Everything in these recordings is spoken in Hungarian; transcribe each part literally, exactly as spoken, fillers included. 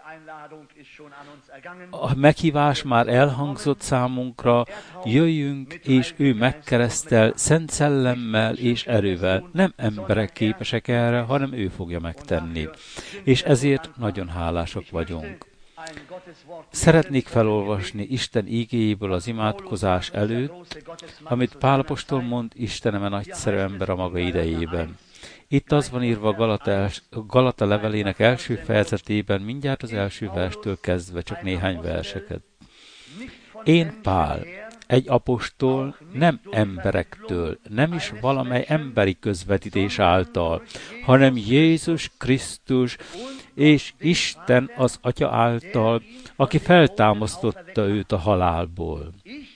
A meghívás már elhangzott számunkra, jöjjünk, és ő megkeresztel Szent Szellemmel és erővel. Nem emberek képesek erre, hanem ő fogja megtenni. És ezért nagyon hálásak vagyunk. Szeretnék felolvasni Isten igéjéből az imádkozás előtt, amit Pál apostol mond Istenem a nagyszerű ember a maga idejében. Itt az van írva Galata, Galata levelének első fejezetében, mindjárt az első verstől kezdve, csak néhány verseket. Én Pál, egy apostol, nem emberektől, nem is valamely emberi közvetítés által, hanem Jézus Krisztus és Isten az Atya által, aki feltámasztotta őt a halálból.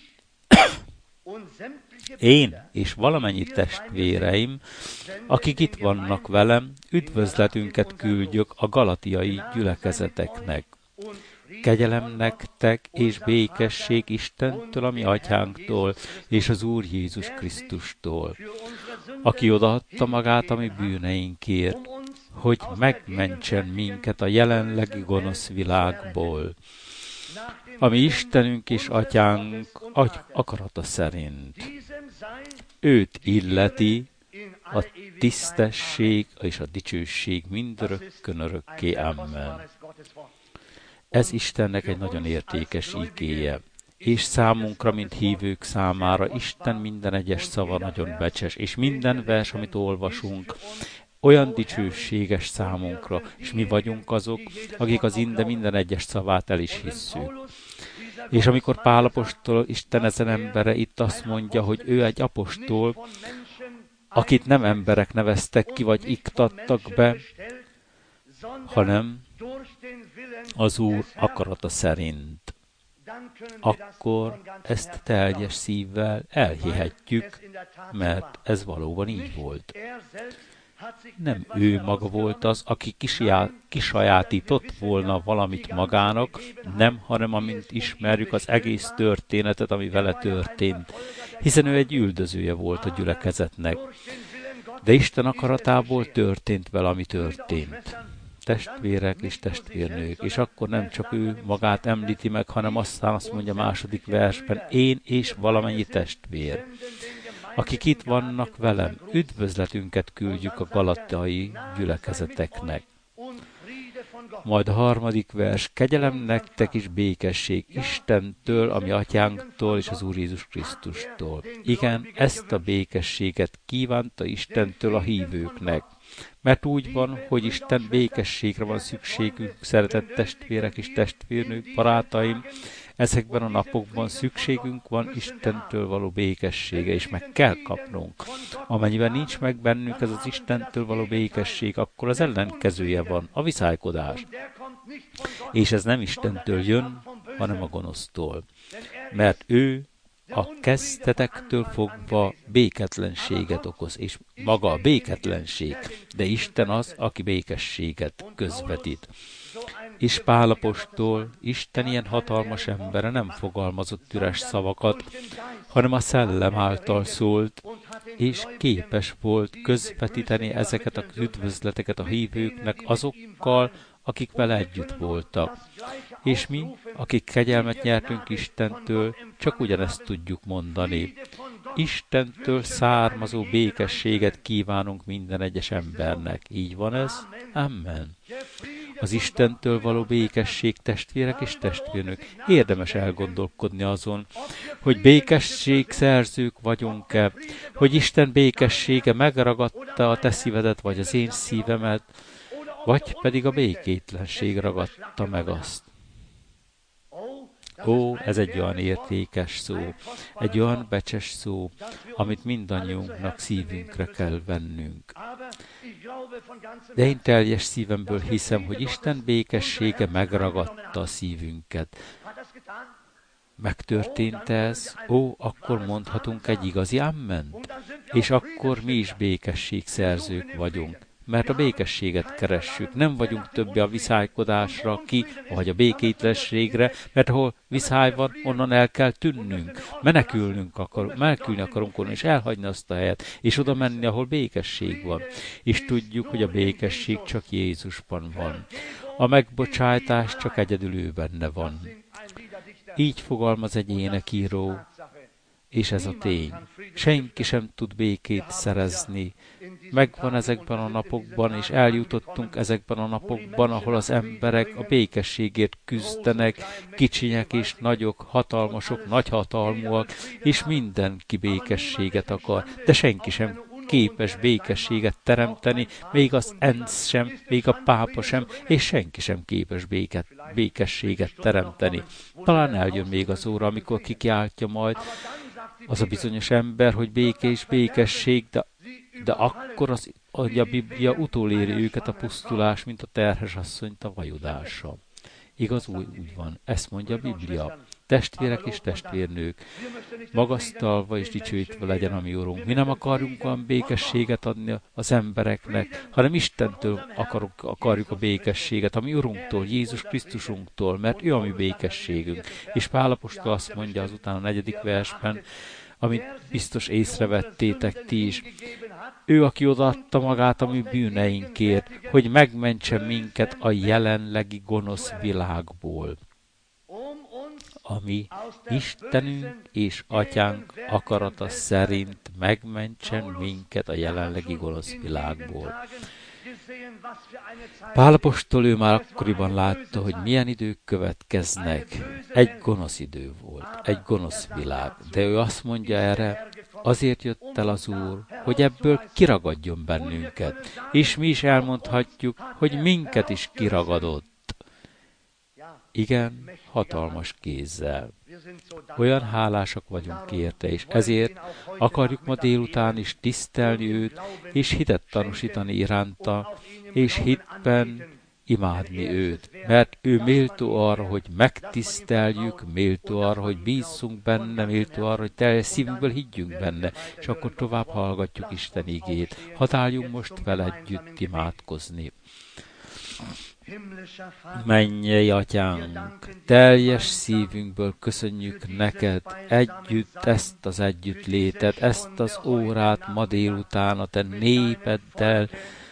Én és valamennyi testvéreim, akik itt vannak velem, üdvözletünket küldjük a galatiai gyülekezeteknek. Kegyelem nektek és békesség Istentől, a mi atyánktól, és az Úr Jézus Krisztustól, aki odaadta magát a mi bűneinkért, hogy megmentsen minket a jelenlegi gonosz világból, ami Istenünk és Atyánk akarata szerint. Őt illeti a tisztesség és a dicsőség mindörökkön örökké. Amen. Ez Istennek egy nagyon értékes igéje, és számunkra, mint hívők számára Isten minden egyes szava nagyon becses, és minden vers, amit olvasunk, olyan dicsőséges számunkra, és mi vagyunk azok, akik az inde minden egyes szavát el is hisszük. És amikor Pál apostol, Isten ezen embere itt azt mondja, hogy ő egy apostol, akit nem emberek neveztek ki, vagy iktattak be, hanem az Úr akarata szerint, akkor ezt teljes szívvel elhihetjük, mert ez valóban így volt. Nem ő maga volt az, aki kisajátított volna valamit magának, nem, hanem amint ismerjük az egész történetet, ami vele történt, hiszen ő egy üldözője volt a gyülekezetnek. De Isten akaratából történt vele, ami történt. Testvérek és testvérnők, és akkor nem csak ő magát említi meg, hanem aztán azt mondja második versben, én és valamennyi testvér, akik itt vannak velem, üdvözletünket küldjük a galatai gyülekezeteknek. Majd a harmadik vers, kegyelem nektek is békesség Istentől, a mi atyánktól és az Úr Jézus Krisztustól. Igen, ezt a békességet kívánta Istentől a hívőknek. Mert úgy van, hogy Isten békességre van szükségünk, szeretett testvérek és testvérnők, barátaim, ezekben a napokban szükségünk van Istentől való békessége, és meg kell kapnunk. Amennyiben nincs meg bennünk ez az Istentől való békesség, akkor az ellenkezője van, a viszálykodás. És ez nem Istentől jön, hanem a gonosztól. Mert ő a kezdetektől fogva béketlenséget okoz, és maga a béketlenség, de Isten az, aki békességet közvetít. És Pál apostol, Isten ilyen hatalmas embere nem fogalmazott üres szavakat, hanem a szellem által szólt, és képes volt közvetíteni ezeket az üdvözleteket a hívőknek azokkal, akik vele együtt voltak. És mi, akik kegyelmet nyertünk Istentől, csak ugyanezt tudjuk mondani. Istentől származó békességet kívánunk minden egyes embernek. Így van ez? Amen. Az Istentől való békesség, testvérek és testvérnők, érdemes elgondolkodni azon, hogy békességszerzők vagyunk-e, hogy Isten békessége megragadta a te szívedet, vagy az én szívemet, vagy pedig a békétlenség ragadta meg azt. Ó, ez egy olyan értékes szó, egy olyan becses szó, amit mindannyiunknak szívünkre kell vennünk. De én teljes szívemből hiszem, hogy Isten békessége megragadta a szívünket. Megtörtént ez? Ó, akkor mondhatunk egy igazi amment, és akkor mi is békességszerzők vagyunk. Mert a békességet keressük. Nem vagyunk többé a viszálykodásra ki, vagy a békétlenségre, mert ahol viszály van, onnan el kell tűnnünk. Menekülnünk akar, menekülni akarunk onnan, és elhagyni azt a helyet, és oda menni, ahol békesség van. És tudjuk, hogy a békesség csak Jézusban van. A megbocsátás csak egyedül ő benne van. Így fogalmaz egy énekíró, és ez a tény. Senki sem tud békét szerezni. Megvan ezekben a napokban, és eljutottunk ezekben a napokban, ahol az emberek a békességért küzdenek, kicsinyek és nagyok, hatalmasok, nagyhatalmúak, és mindenki békességet akar, de senki sem képes békességet teremteni, még az ENSZ sem, még a pápa sem, és senki sem képes béket, békességet teremteni. Talán eljön még az óra, amikor kikiáltja majd az a bizonyos ember, hogy béke és békesség, de, de akkor az, hogy a Biblia utoléri őket a pusztulás, mint a terhes asszonyt a vajudása. Igaz, úgy, úgy van. Ezt mondja a Biblia. Testvérek és testvérnők, magasztalva és dicsőítve legyen a mi Urunk. Mi nem akarunk olyan békességet adni az embereknek, hanem Istentől akarunk, akarjuk a békességet, a mi Urunktól, Jézus Krisztusunktól, mert ő a mi békességünk. És Pál apostol azt mondja azután a negyedik versben, amit biztos észrevettétek ti is. Ő, aki odaadta magát a mi bűneinkért, hogy megmentse minket a jelenlegi gonosz világból. Ami Istenünk és Atyánk akarata szerint megmentsen minket a jelenlegi gonosz világból. Pál apostol ő már akkoriban látta, hogy milyen idők következnek. Egy gonosz idő volt, egy gonosz világ. De ő azt mondja erre, azért jött el az Úr, hogy ebből kiragadjon bennünket. És mi is elmondhatjuk, hogy minket is kiragadott. Igen, hatalmas kézzel. Olyan hálásak vagyunk érte, és ezért akarjuk ma délután is tisztelni őt, és hitet tanúsítani iránta, és hitben imádni őt, mert ő méltó arra, hogy megtiszteljük, méltó arra, hogy bízzunk benne, méltó arra, hogy teljes szívünkből higgyünk benne, és akkor tovább hallgatjuk Isten igét. Hadd álljunk most vele együtt imádkozni. Mennyei Atyánk, teljes szívünkből köszönjük neked együtt ezt az együttlétet, ezt az órát ma délután a te népeddel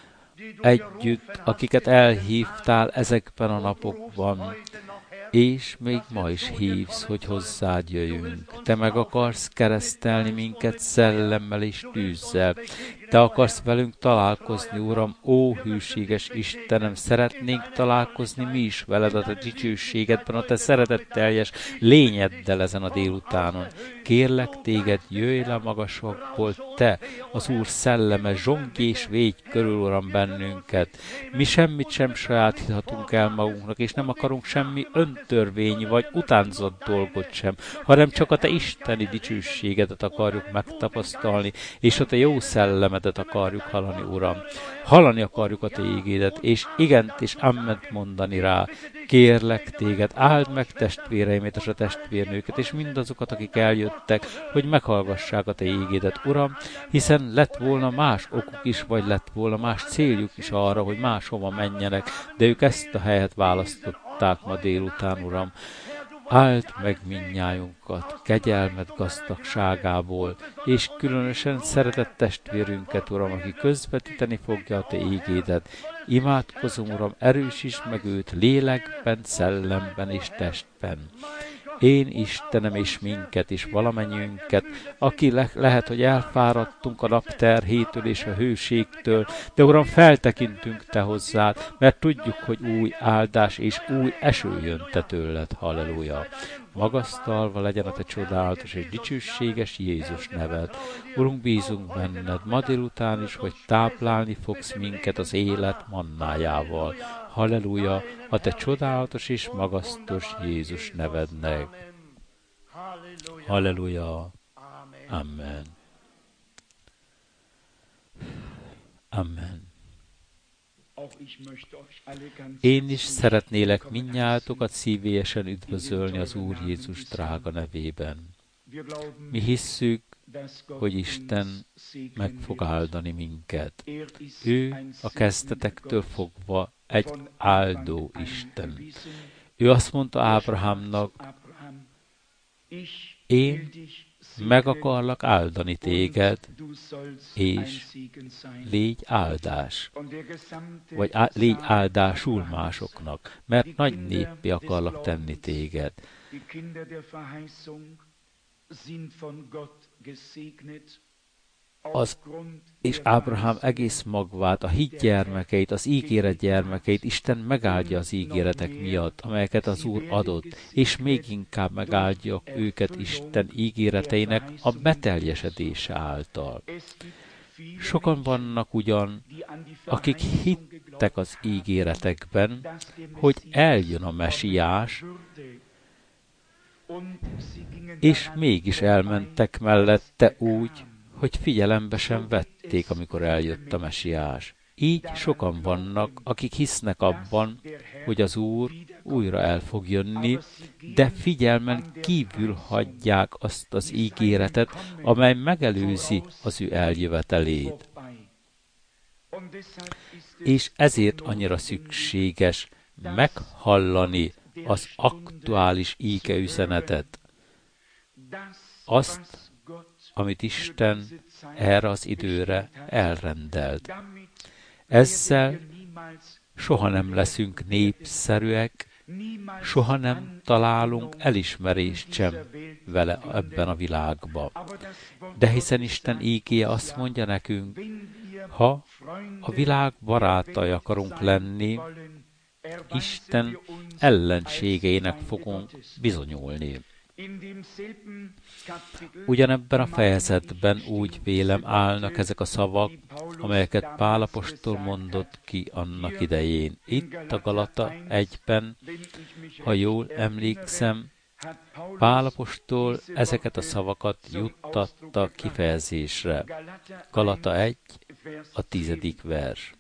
együtt, akiket elhívtál ezekben a napokban, és még ma is hívsz, hogy hozzád jöjjünk. Te meg akarsz keresztelni minket szellemmel és tűzzel. Te akarsz velünk találkozni, Uram, ó hűséges Istenem, szeretnénk találkozni mi is veled a te dicsőségedben, a te szeretetteljes lényeddel ezen a délutánon. Kérlek téged, jöjj le magasokból, te, az Úr szelleme, zsongj és védj körül, Uram, bennünket. Mi semmit sem sajátíthatunk el magunknak, és nem akarunk semmi öntörvényi vagy utánzott dolgot sem, hanem csak a te isteni dicsőségedet akarjuk megtapasztalni, és a te jó szellemedet akarjuk hallani, Uram. Hallani akarjuk a te ígédet, és igent és amment mondani rá. Kérlek téged, áld meg testvéreimet és a testvérnőket, és mindazokat, akik eljöttek, hogy meghallgassák a te ígédet, Uram, hiszen lett volna más okuk is, vagy lett volna más céljuk is arra, hogy máshova menjenek, de ők ezt a helyet választották ma délután, Uram. Áld meg mindnyájunkat kegyelmed gazdagságából, és különösen szeretett testvérünket, Uram, aki közvetíteni fogja a te ígédet. Imádkozom, Uram, erősítsd meg őt lélekben, szellemben és testben. Én, Istenem, és minket is, valamennyiünket, aki le- lehet, hogy elfáradtunk a napterhétől és a hőségtől, de Uram, feltekintünk te hozzád, mert tudjuk, hogy új áldás és új eső jön te tőled. Halleluja! Magasztalva legyen a te csodálatos és dicsőséges Jézus neved. Urunk, bízunk benned ma délután is, hogy táplálni fogsz minket az élet mannájával. Halleluja, a te csodálatos és magasztos Jézus nevednek. Halleluja. Amen. Amen. Én is szeretnélek mindnyájatokat szívélyesen üdvözölni az Úr Jézus drága nevében. Mi hisszük, hogy Isten meg fog áldani minket. Ő a kezdetektől fogva egy áldó Isten. Ő azt mondta Ábrahámnak, én meg akarlak áldani téged, és légy áldás, vagy á, légy áldásul másoknak, mert nagy néppé akarlak tenni téged. Az, és Ábrahám egész magvát, a hit gyermekeit, az ígéret gyermekeit Isten megáldja az ígéretek miatt, amelyeket az Úr adott, és még inkább megáldja őket Isten ígéreteinek a beteljesedése által. Sokan vannak ugyan, akik hittek az ígéretekben, hogy eljön a Mesiás, és mégis elmentek mellette úgy, hogy figyelembe sem vették, amikor eljött a Mesiás. Így sokan vannak, akik hisznek abban, hogy az Úr újra el fog jönni, de figyelmen kívül hagyják azt az ígéretet, amely megelőzi az ő eljövetelét. És ezért annyira szükséges meghallani az aktuális ígeüzenetet, azt, amit Isten erre az időre elrendelt. Ezzel soha nem leszünk népszerűek, soha nem találunk elismerést sem vele ebben a világban. De hiszen Isten ígéje azt mondja nekünk, ha a világ barátai akarunk lenni, Isten ellenségeinek fogunk bizonyulni. Ugyanebben a fejezetben úgy vélem állnak ezek a szavak, amelyeket Pál apostol mondott ki annak idején. Itt a Galata egyben, ha jól emlékszem, Pál apostol ezeket a szavakat juttatta kifejezésre. Galata egy, a tizedik vers.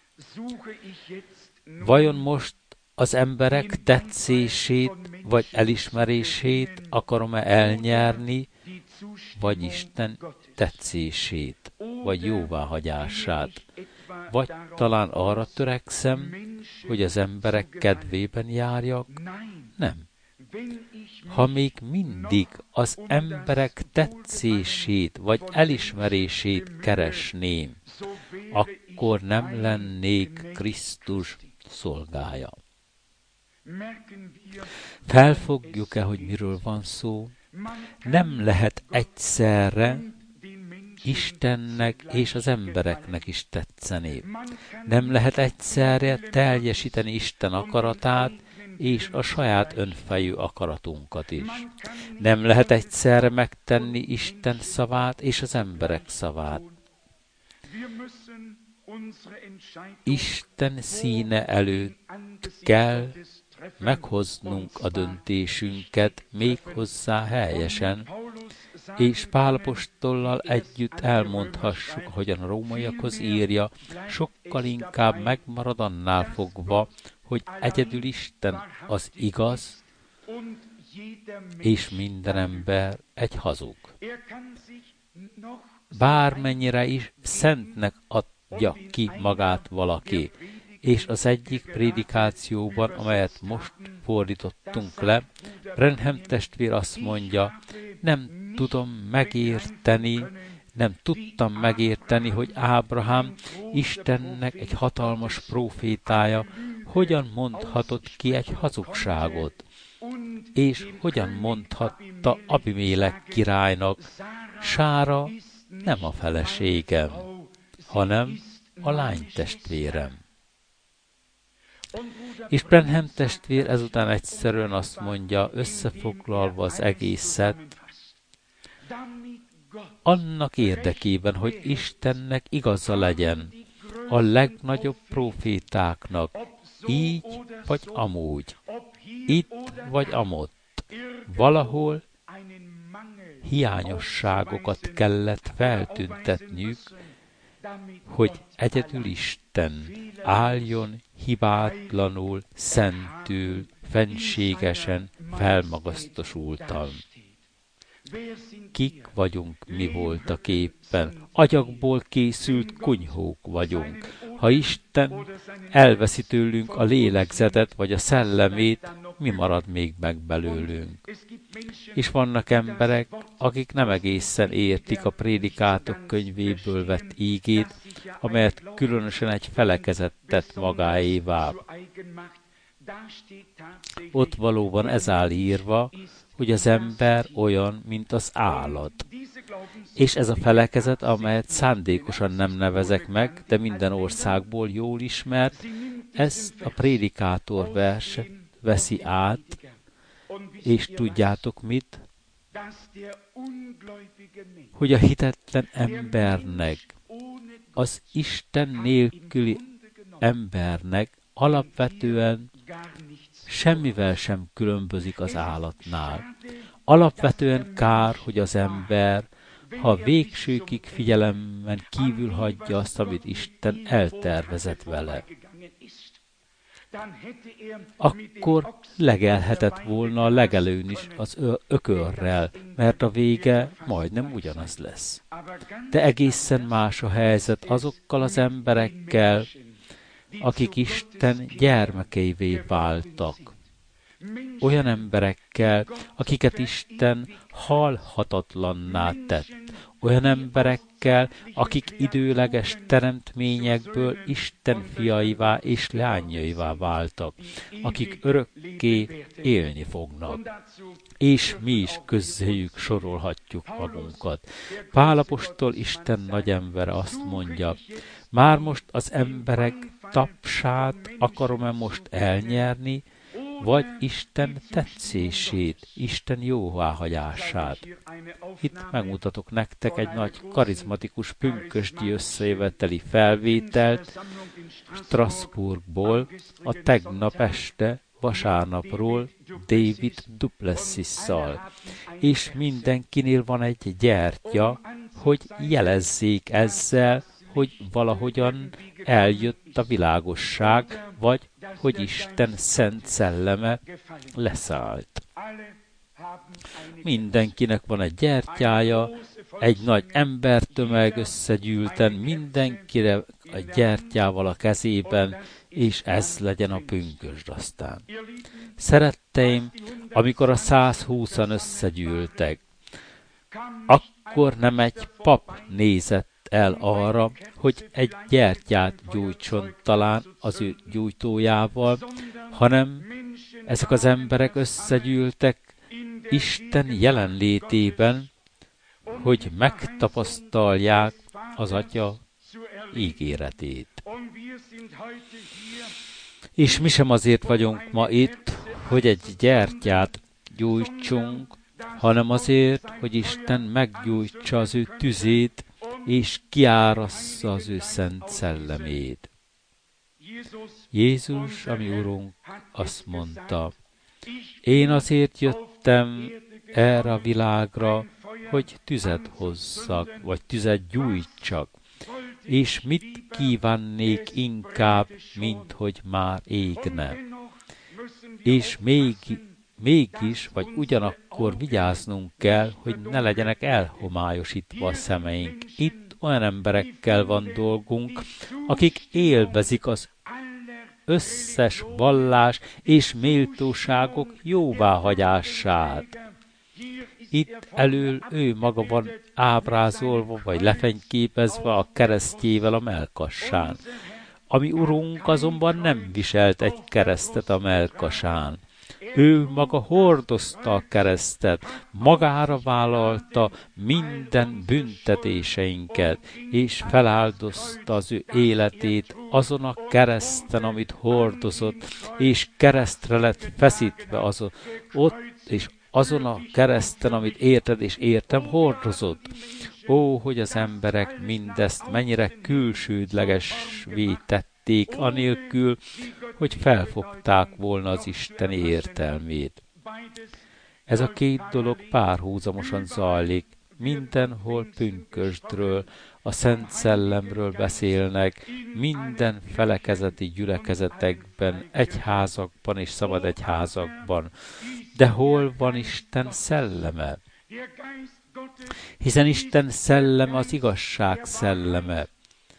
Vajon most az emberek tetszését vagy elismerését akarom-e elnyerni, vagy Isten tetszését, vagy jóváhagyását, vagy talán arra törekszem, hogy az emberek kedvében járjak? Nem. Ha még mindig az emberek tetszését vagy elismerését keresném, akkor nem lennék Krisztus szolgája. Felfogjuk-e, hogy miről van szó? Nem lehet egyszerre Istennek és az embereknek is tetszeni. Nem lehet egyszerre teljesíteni Isten akaratát és a saját önfejű akaratunkat is. Nem lehet egyszerre megtenni Isten szavát és az emberek szavát. Isten színe előtt kell meghoznunk a döntésünket méghozzá helyesen, és Pál apostollal együtt elmondhassuk, ahogyan a rómaiakhoz írja, sokkal inkább megmarad annál fogva, hogy egyedül Isten az igaz, és minden ember egy hazug. Bármennyire is szentnek adja ki magát valaki, és az egyik prédikációban, amelyet most fordítottunk le, Branham testvér azt mondja, nem tudom megérteni, nem tudtam megérteni, hogy Ábrahám Istennek egy hatalmas prófétája hogyan mondhatott ki egy hazugságot, és hogyan mondhatta Abimélek királynak, Sára nem a feleségem, hanem a lánytestvérem. És Branham testvér ezután egyszerűen azt mondja, összefoglalva az egészet, annak érdekében, hogy Istennek igaza legyen, a legnagyobb prófétáknak, így vagy amúgy, itt vagy amott, valahol hiányosságokat kellett feltüntetniük, hogy egyedül Isten álljon hibátlanul, szentül, fenségesen, felmagasztosultan. Kik vagyunk mi voltak éppen? Agyagból készült kunyhók vagyunk. Ha Isten elveszi tőlünk a lélegzetet vagy a szellemét, mi marad még meg belőlünk? És vannak emberek, akik nem egészen értik a Prédikátok könyvéből vett ígét, amelyet különösen egy felekezet tett magáévá. Ott valóban ez áll írva, hogy az ember olyan, mint az állat. És ez a felekezet, amelyet szándékosan nem nevezek meg, de minden országból jól ismert, ezt a Prédikátor verset veszi át, és tudjátok mit? Hogy a hitetlen embernek, az Isten nélküli embernek alapvetően semmivel sem különbözik az állatnál. Alapvetően kár, hogy az ember, ha végsőkig figyelemben kívül hagyja azt, amit Isten eltervezett vele, akkor legelhetett volna a legelőn is az ökörrel, mert a vége majdnem ugyanaz lesz. De egészen más a helyzet azokkal az emberekkel, akik Isten gyermekeivé váltak. Olyan emberekkel, akiket Isten halhatatlanná tett. Olyan emberekkel, akik időleges teremtményekből Isten fiaivá és lányaivá váltak, akik örökké élni fognak. És mi is közéjük sorolhatjuk magunkat. Pál apostol, Isten nagyembere azt mondja, már most az emberek tapsát akarom-e most elnyerni, vagy Isten tetszését, Isten jóváhagyását. Itt megmutatok nektek egy nagy karizmatikus pünkösdi összejöveteli felvételt Strasbourgból, a tegnap este, vasárnapról David Duplessisszal. És mindenkinél van egy gyertya, hogy jelezzék ezzel, hogy valahogyan eljött a világosság, vagy hogy Isten szent szelleme leszállt. Mindenkinek van egy gyertyája, egy nagy embertömeg összegyűlten, mindenkire a gyertyával a kezében, és ez legyen a pünkösd aztán. Szeretteim, amikor a százhúszan összegyűltek, akkor nem egy pap nézett el arra, hogy egy gyertyát gyújtson talán az ő gyújtójával, hanem ezek az emberek összegyűltek Isten jelenlétében, hogy megtapasztalják az Atya ígéretét. És mi sem azért vagyunk ma itt, hogy egy gyertyát gyújtsunk, hanem azért, hogy Isten meggyújtsa az ő tüzét, és kiárassza az ő szent szellemét. Jézus, ami Urunk, azt mondta, én azért jöttem erre a világra, hogy tüzet hozzak, vagy tüzet gyújtsak, és mit kívánnék inkább, mint hogy már égne. És még, mégis, vagy ugyanakkor vigyáznunk kell, hogy ne legyenek elhomályosítva a szemeink. Itt olyan emberekkel van dolgunk, akik élvezik az összes vallás és méltóságok jóváhagyását. Itt elől ő maga van ábrázolva, vagy lefényképezve a keresztjével a mellkassán. Ami Urunk azonban nem viselt egy keresztet a mellkasán. Ő maga hordozta a keresztet, magára vállalta minden büntetéseinket, és feláldozta az ő életét azon a kereszten, amit hordozott, és keresztre lett feszítve azon, ott, és azon a kereszten, amit érted és értem, hordozott. Ó, hogy az emberek mindezt mennyire külsődlegesvé tették, anélkül, hogy felfogták volna az Isten értelmét. Ez a két dolog párhuzamosan zajlik. Mindenhol pünkösdről, a Szent Szellemről beszélnek, minden felekezeti gyülekezetekben, egyházakban és szabad egyházakban. De hol van Isten szelleme? Hiszen Isten szelleme az igazság szelleme.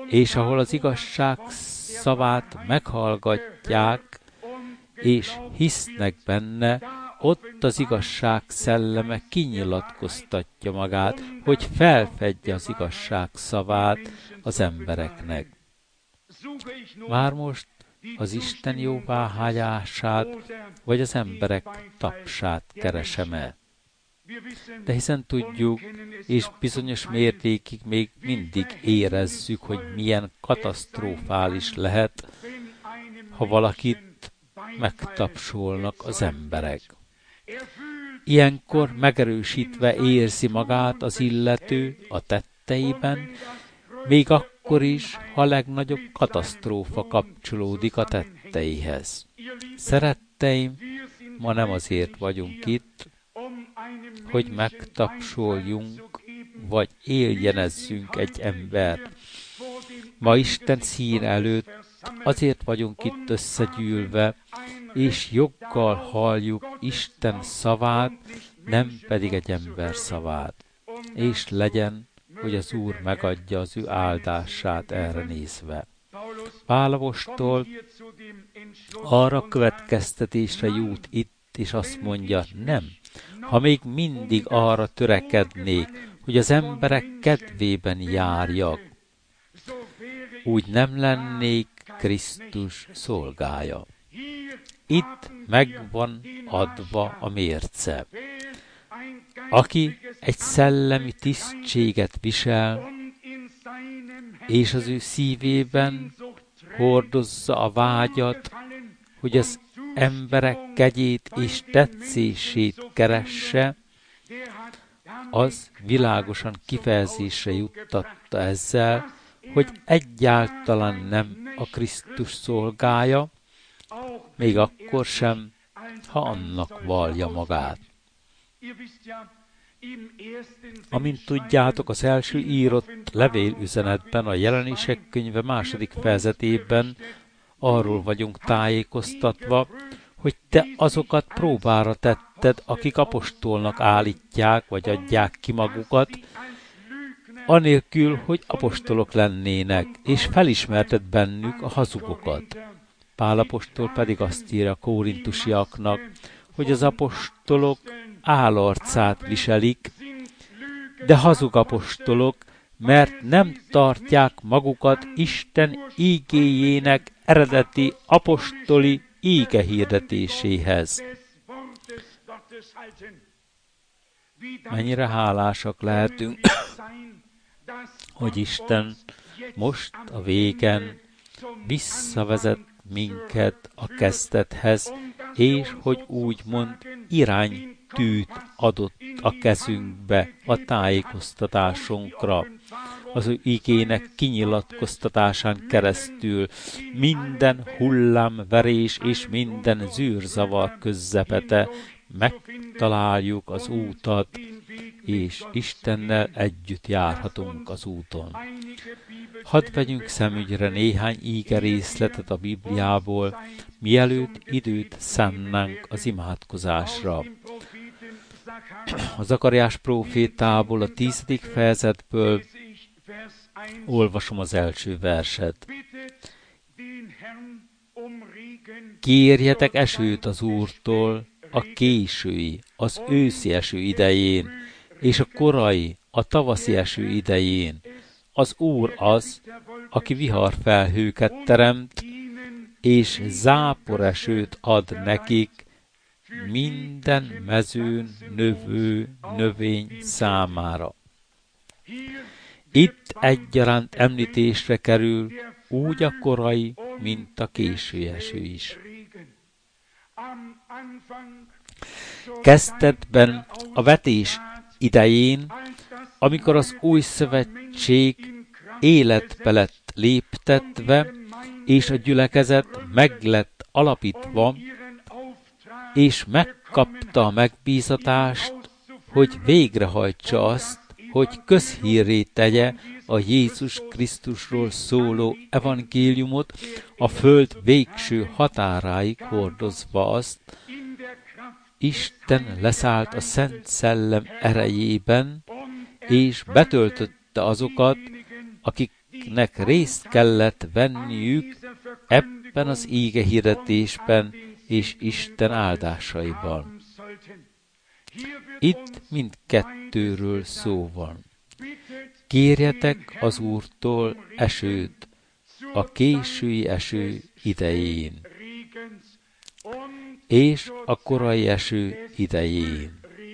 és ahol az igazság szavát meghallgatják, és hisznek benne, ott az igazság szelleme kinyilatkoztatja magát, hogy felfedje az igazság szavát az embereknek. Már most az Isten jóváhagyását, vagy az emberek tapsát keresem-e? De hiszen tudjuk, és bizonyos mértékig még mindig érezzük, hogy milyen katasztrofális lehet, ha valakit megtapsolnak az emberek. Ilyenkor megerősítve érzi magát az illető a tetteiben, még akkor is, ha a legnagyobb katasztrófa kapcsolódik a tetteihez. Szeretteim, ma nem azért vagyunk itt, hogy megtapsoljunk, vagy éljenezzünk egy embert. Ma Isten szín előtt azért vagyunk itt összegyűlve, és joggal halljuk Isten szavát, nem pedig egy ember szavát. És legyen, hogy az Úr megadja az ő áldását erre nézve. Pál apostol arra következtetésre jut itt, és azt mondja, nem, ha még mindig arra törekednék, hogy az emberek kedvében járjak, úgy nem lennék Krisztus szolgája. Itt megvan adva a mérce. Aki egy szellemi tisztséget visel, és az ő szívében hordozza a vágyat, hogy az emberek kegyét és tetszését keresse, az világosan kifejezésre juttatta ezzel, hogy egyáltalán nem a Krisztus szolgája, még akkor sem, ha annak vallja magát. Amint tudjátok, az első írott levélüzenetben, a Jelenések könyve második fejezetében arról vagyunk tájékoztatva, hogy te azokat próbára tetted, akik apostolnak állítják, vagy adják ki magukat, anélkül, hogy apostolok lennének, és felismerted bennük a hazugokat. Pál apostol pedig azt írja a korintusiaknak, hogy az apostolok álarcát viselik, de hazug apostolok, mert nem tartják magukat Isten ígéjének eredeti apostoli íge hirdetéséhez. Mennyire hálásak lehetünk, hogy Isten most a végen visszavezet minket a kezdethez, és hogy úgymond iránytűt adott a kezünkbe a tájékoztatásunkra. Az ő igének kinyilatkoztatásán keresztül minden hullámverés és minden zűrzavar közepete megtaláljuk az útat, és Istennel együtt járhatunk az úton. Hadd vegyünk szemügyre néhány íge részletet a Bibliából, mielőtt időt szánnánk az imádkozásra. A Zakariás prófétából, a tizedik fejezetből olvasom az első verset. Kérjetek esőt az Úrtól a késői, az őszi eső idején, és a korai, a tavaszi eső idején. Az Úr az, aki viharfelhőket teremt, és záporesőt ad nekik minden mezőn növő növény számára. Itt egyaránt említésre kerül úgy a korai, mint a késő eső is. Kezdetben a vetés idején, amikor az új szövetség életbe lett léptetve, és a gyülekezet meg lett alapítva, és megkapta a megbízatást, hogy végrehajtsa azt, hogy közhírré tegye a Jézus Krisztusról szóló evangéliumot, a föld végső határáig hordozva azt, Isten leszállt a Szent Szellem erejében, és betöltötte azokat, akik akiknek részt kellett venniük ebben az íge hirdetésben és Isten áldásaiban. Itt mindkettőről szó van. Kérjetek az Úrtól esőt a késői eső idején, és a korai eső idején.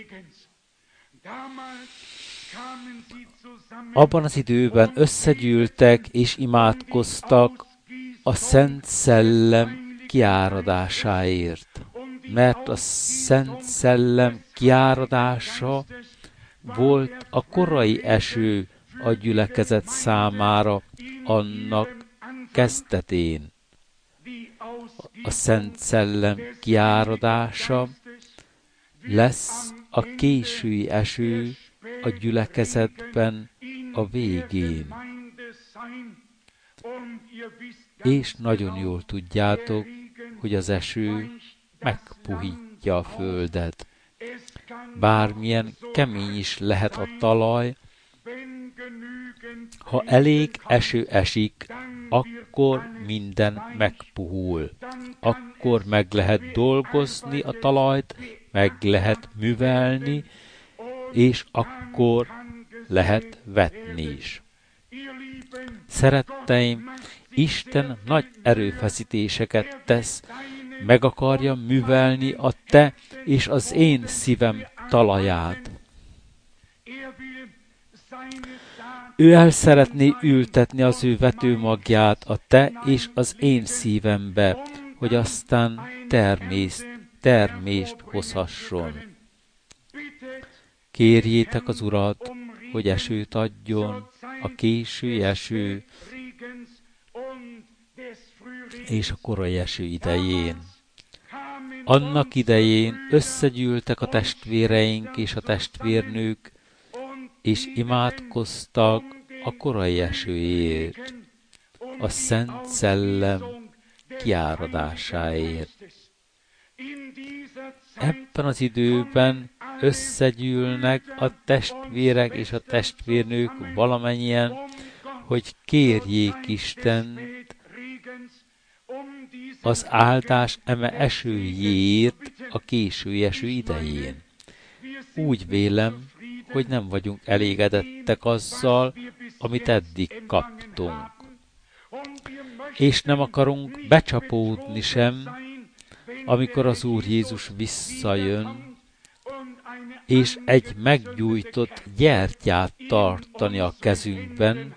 Abban az időben összegyűltek és imádkoztak a Szent Szellem kiáradásáért, mert a Szent Szellem kiáradása volt a korai eső a gyülekezet számára annak kezdetén. A Szent Szellem kiáradása lesz a késői eső a gyülekezetben a végén. És nagyon jól tudjátok, hogy az eső megpuhítja a földet. Bármilyen kemény is lehet a talaj, ha elég eső esik, akkor minden megpuhul. Akkor meg lehet dolgozni a talajt, meg lehet művelni, és akkor lehet vetni is. Szeretteim, Isten nagy erőfeszítéseket tesz, meg akarja művelni a te és az én szívem talaját. Ő el szeretné ültetni az ő vetőmagját a te és az én szívembe, hogy aztán termést, termést hozhasson. Kérjétek az Urat, hogy esőt adjon, a késő eső és a korai eső idején. Annak idején összegyűltek a testvéreink és a testvérnők, és imádkoztak a korai esőért, a Szent Szellem kiáradásáért. Ebben az időben összegyűlnek a testvérek és a testvérnők valamennyien, hogy kérjék Istent az áldás eme esőjéért a késői eső idején. Úgy vélem, hogy nem vagyunk elégedettek azzal, amit eddig kaptunk. És nem akarunk becsapódni sem, amikor az Úr Jézus visszajön, és egy meggyújtott gyertyát tartani a kezünkben,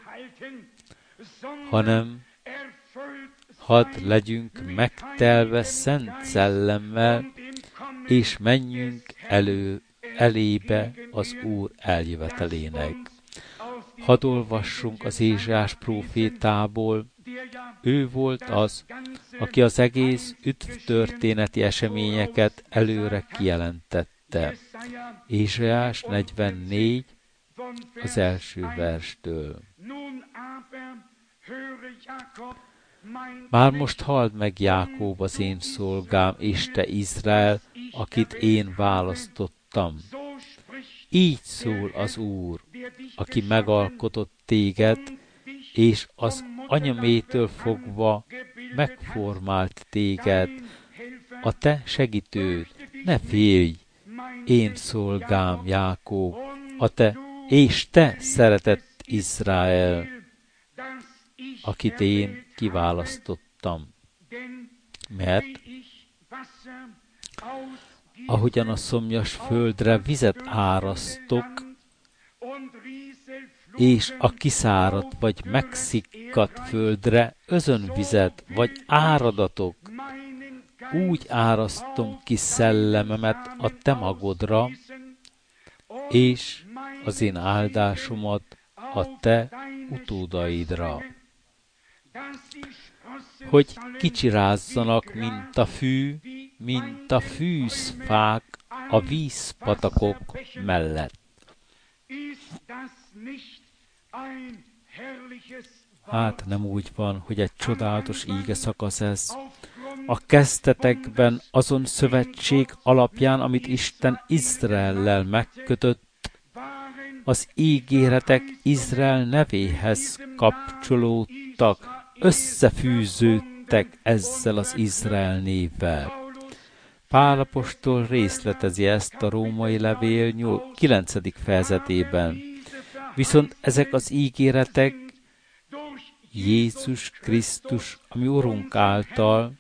hanem hadd legyünk megtelve Szent Szellemmel, és menjünk elő elébe az Úr eljövetelének. Hadd olvassunk az Ézsaiás prófétából. Ő volt az, aki az egész üdvtörténeti eseményeket előre kijelentette. Ézsaiás negyvennégy, az első verstől. Már most halld meg, Jákób, az én szolgám, és te Izrael, akit én választottam. Így szól az Úr, aki megalkotott téged, és az anyamétől fogva megformált téged, a te segítőd. Ne félj, én szolgám, Jákób, a te és te szeretett Izrael, akit én kiválasztottam. Mert ahogyan a szomjas földre vizet árasztok, és a kiszáradt vagy megszikkadt földre özönvizet vagy áradatok, úgy árasztom ki szellememet a te magodra, és az én áldásomat a te utódaidra, hogy kicsirázzanak, mint a fű, mint a fűzfák a vízpatakok mellett. Hát nem úgy van, hogy egy csodálatos íge szakasz ez. A kezdetekben azon szövetség alapján, amit Isten Izraellel megkötött, az ígéretek Izrael nevéhez kapcsolódtak, összefűződtek ezzel az Izrael névvel. Pál apostol részletezi ezt a római levél kilencedik fejezetében. Viszont ezek az ígéretek Jézus Krisztus, ami Urunk által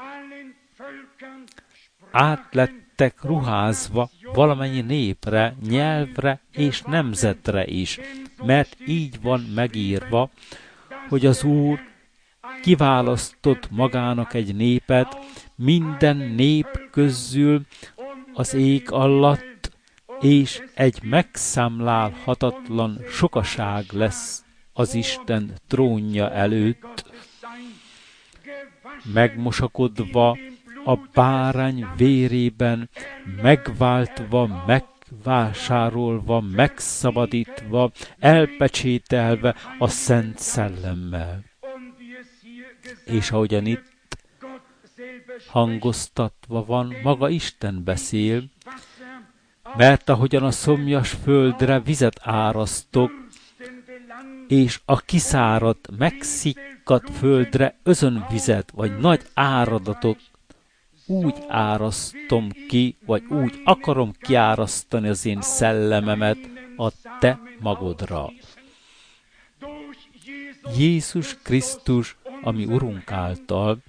átlettek ruházva valamennyi népre, nyelvre és nemzetre is, mert így van megírva, hogy az Úr kiválasztott magának egy népet minden nép közül az ég alatt, és egy megszámlálhatatlan sokaság lesz az Isten trónja előtt, megmosakodva a bárány vérében, megváltva, megvásárolva, megszabadítva, elpecsételve a Szent Szellemmel. És ahogyan itt hangoztatva van, maga Isten beszél, mert ahogyan a szomjas földre vizet árasztok, és a kiszáradt, megszikkadt földre özönvizet, vagy nagy áradatot úgy árasztom ki, vagy úgy akarom kiárasztani az én szellememet a te magodra. Jézus Krisztus, ami Urunk által,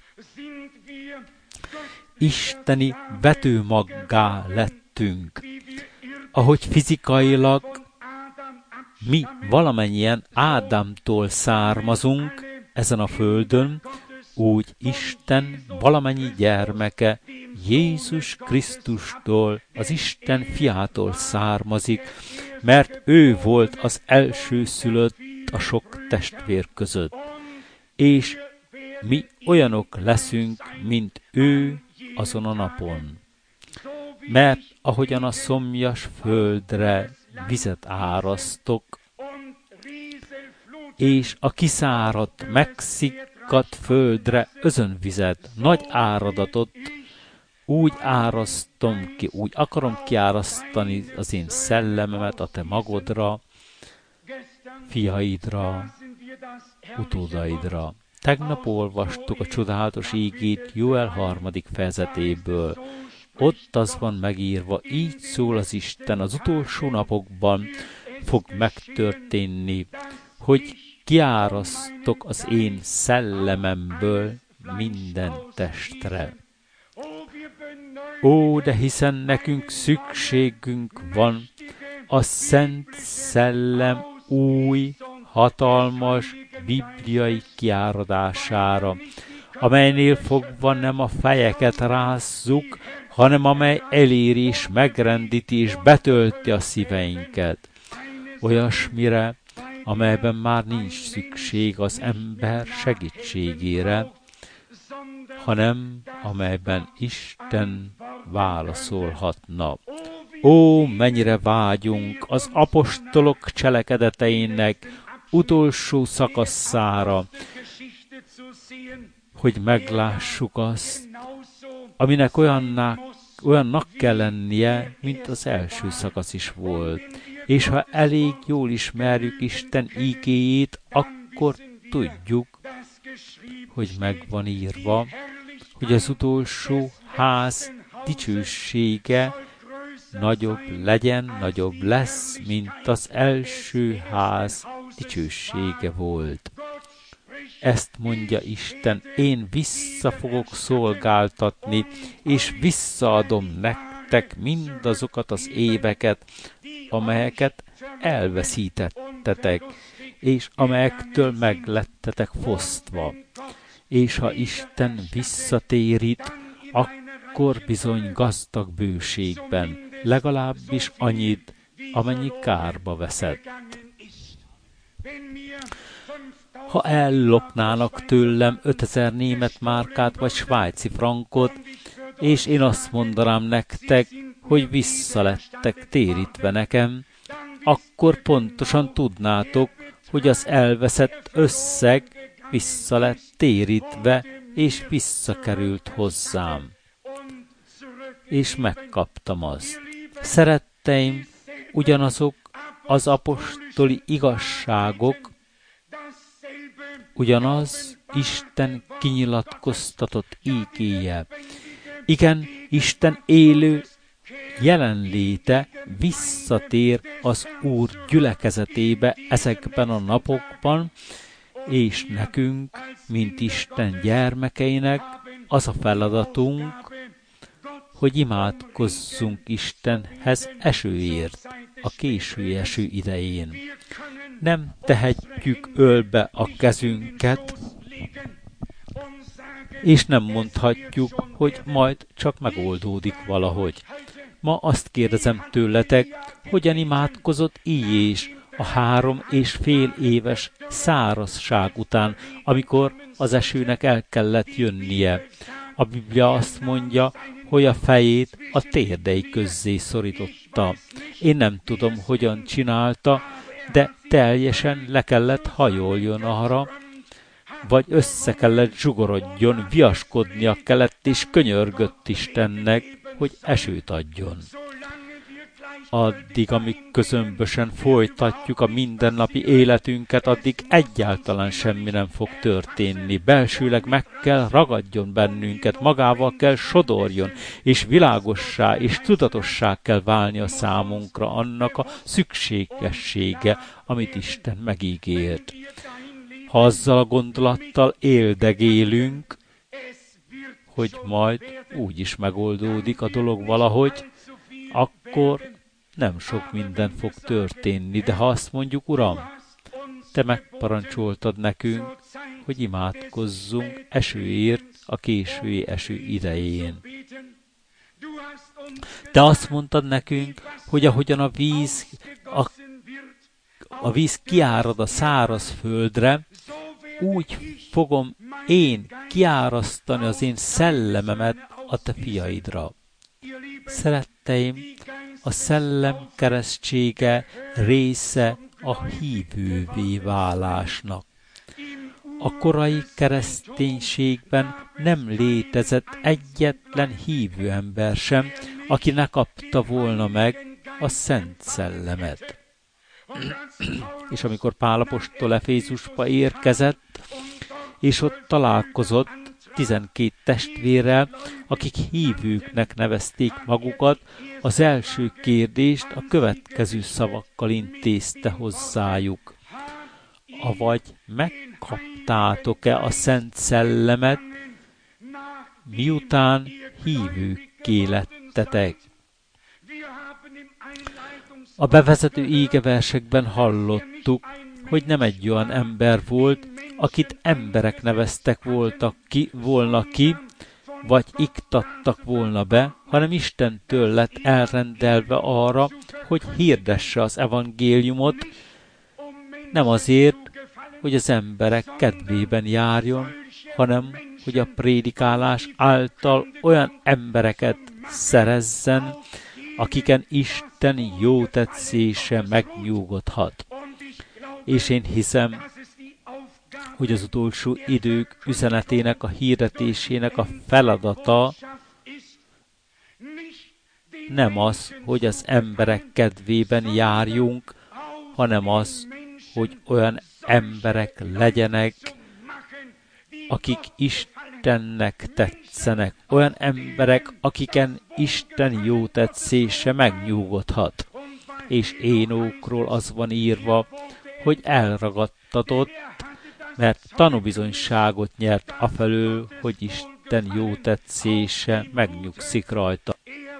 isteni vetőmaggá lettünk, ahogy fizikailag mi valamennyien Ádámtól származunk ezen a földön, úgy Isten valamennyi gyermeke Jézus Krisztustól, az Isten fiától származik, mert ő volt az elsőszülött a sok testvér között. És mi olyanok leszünk, mint ő azon a napon. Mert ahogyan a szomjas földre vizet árasztok, és a kiszáradt, megszikkadt földre özönvizet, nagy áradatot, úgy árasztom ki, úgy akarom kiárasztani az én szellememet a te magodra, fiaidra, utódaidra. Tegnap olvastuk a csodálatos ígét Jóel harmadik fejezetéből. Ott az van megírva, így szól az Isten, az utolsó napokban fog megtörténni, hogy kiárasztok az én szellememből minden testre. Ó, de hiszen nekünk szükségünk van a Szent Szellem új, hatalmas, bibliai kiáradására, amelynél fogva nem a fejeket rázzuk, hanem amely eléri és megrendíti és betölti a szíveinket. Olyasmire, amelyben már nincs szükség az ember segítségére, hanem amelyben Isten válaszolhatna. Ó, mennyire vágyunk az apostolok cselekedeteinek utolsó szakaszára, hogy meglássuk azt, aminek olyannak, olyannak kell lennie, mint az első szakasz is volt. És ha elég jól ismerjük Isten ígéjét, akkor tudjuk, hogy megvan írva, hogy az utolsó ház dicsősége nagyobb legyen, nagyobb lesz, mint az első ház dicsősége volt. Ezt mondja Isten, én vissza fogok szolgáltatni, és visszaadom nektek mindazokat az éveket, amelyeket elveszítettetek, és amelyektől meglettetek fosztva. És ha Isten visszatérít, akkor bizony gazdag bőségben, legalábbis annyit, amennyi kárba veszett. Ha ellopnának tőlem ötezer német márkát vagy svájci frankot, és én azt mondanám nektek, hogy visszalettek térítve nekem, akkor pontosan tudnátok, hogy az elveszett összeg vissza lett térítve, és visszakerült hozzám. És megkaptam azt. Szeretteim, ugyanazok, az apostoli igazságok ugyanaz Isten kinyilatkoztatott ígéje. Igen, Isten élő jelenléte visszatér az Úr gyülekezetébe ezekben a napokban, és nekünk, mint Isten gyermekeinek, az a feladatunk, hogy imádkozzunk Istenhez esőért, a késő eső idején. Nem tehetjük ölbe a kezünket, és nem mondhatjuk, hogy majd csak megoldódik valahogy. Ma azt kérdezem tőletek, hogyan imádkozott Íjés a három és fél éves szárazság után, amikor az esőnek el kellett jönnie. A Biblia azt mondja, hogy a fejét a térdei közzé szorította. Én nem tudom, hogyan csinálta, de teljesen le kellett hajoljon arra, vagy össze kellett zsugorodjon, viaskodnia kellett, és könyörgött Istennek, hogy esőt adjon. Addig, amíg közömbösen folytatjuk a mindennapi életünket, addig egyáltalán semmi nem fog történni. Belsőleg meg kell ragadjon bennünket, magával kell sodorjon, és világossá és tudatossá kell válni a számunkra annak a szükségessége, amit Isten megígért. Ha azzal a gondolattal éldegélünk, hogy majd úgy is megoldódik a dolog valahogy, akkor nem sok minden fog történni, de ha azt mondjuk, Uram, Te megparancsoltad nekünk, hogy imádkozzunk esőért a késői eső idején. Te azt mondtad nekünk, hogy ahogyan a víz, a, a víz kiárad a száraz földre, úgy fogom én kiárasztani az én szellememet a te fiaidra. Szeretteim, a szellem keresztsége része a hívővé válásnak. A korai kereszténységben nem létezett egyetlen hívő ember sem, aki ne kapta volna meg a Szent Szellemet. És amikor Pál apostol Efézusba érkezett, és ott találkozott tizenkét testvérrel, akik hívőknek nevezték magukat, az első kérdést a következő szavakkal intézte hozzájuk. Avagy megkaptátok-e a Szent Szellemet, miután hívőkké lettetek? A bevezető égeversekben hallottuk, hogy nem egy olyan ember volt, akit emberek neveztek voltak ki, volna ki, vagy iktattak volna be, hanem Istentől lett elrendelve arra, hogy hirdesse az evangéliumot, nem azért, hogy az emberek kedvében járjon, hanem hogy a prédikálás által olyan embereket szerezzen, akiken Isten jó tetszése megnyugodhat. És én hiszem, hogy az utolsó idők üzenetének a hirdetésének a feladata nem az, hogy az emberek kedvében járjunk, hanem az, hogy olyan emberek legyenek, akik Istennek tetszenek, olyan emberek, akiken Isten jó tetszése megnyugodhat. És Énókról az van írva, hogy elragadtatott, mert tanúbizonyságot nyert afelől, hogy Isten jó tetszése megnyugszik rajta.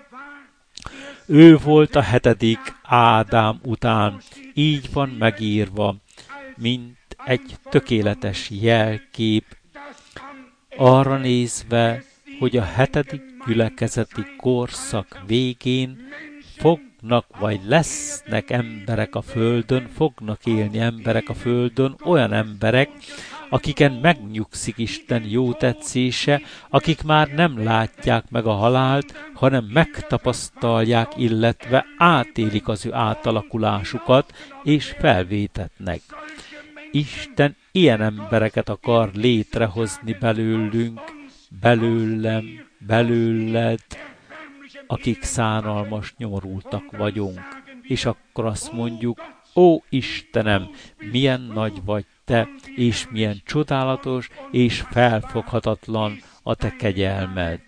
Ő volt a hetedik Ádám után, így van megírva, mint egy tökéletes jelkép, arra nézve, hogy a hetedik gyülekezeti korszak végén fognak, vagy lesznek emberek a földön, fognak élni emberek a földön, olyan emberek, akiken megnyugszik Isten jó tetszése, akik már nem látják meg a halált, hanem megtapasztalják, illetve átélik az ő átalakulásukat, és felvétetnek. Isten ilyen embereket akar létrehozni belőlünk, belőlem, belőled, akik szánalmas, nyomorultak vagyunk. És akkor azt mondjuk, Ó Istenem, milyen nagy vagy te, és milyen csodálatos és felfoghatatlan a te kegyelmed.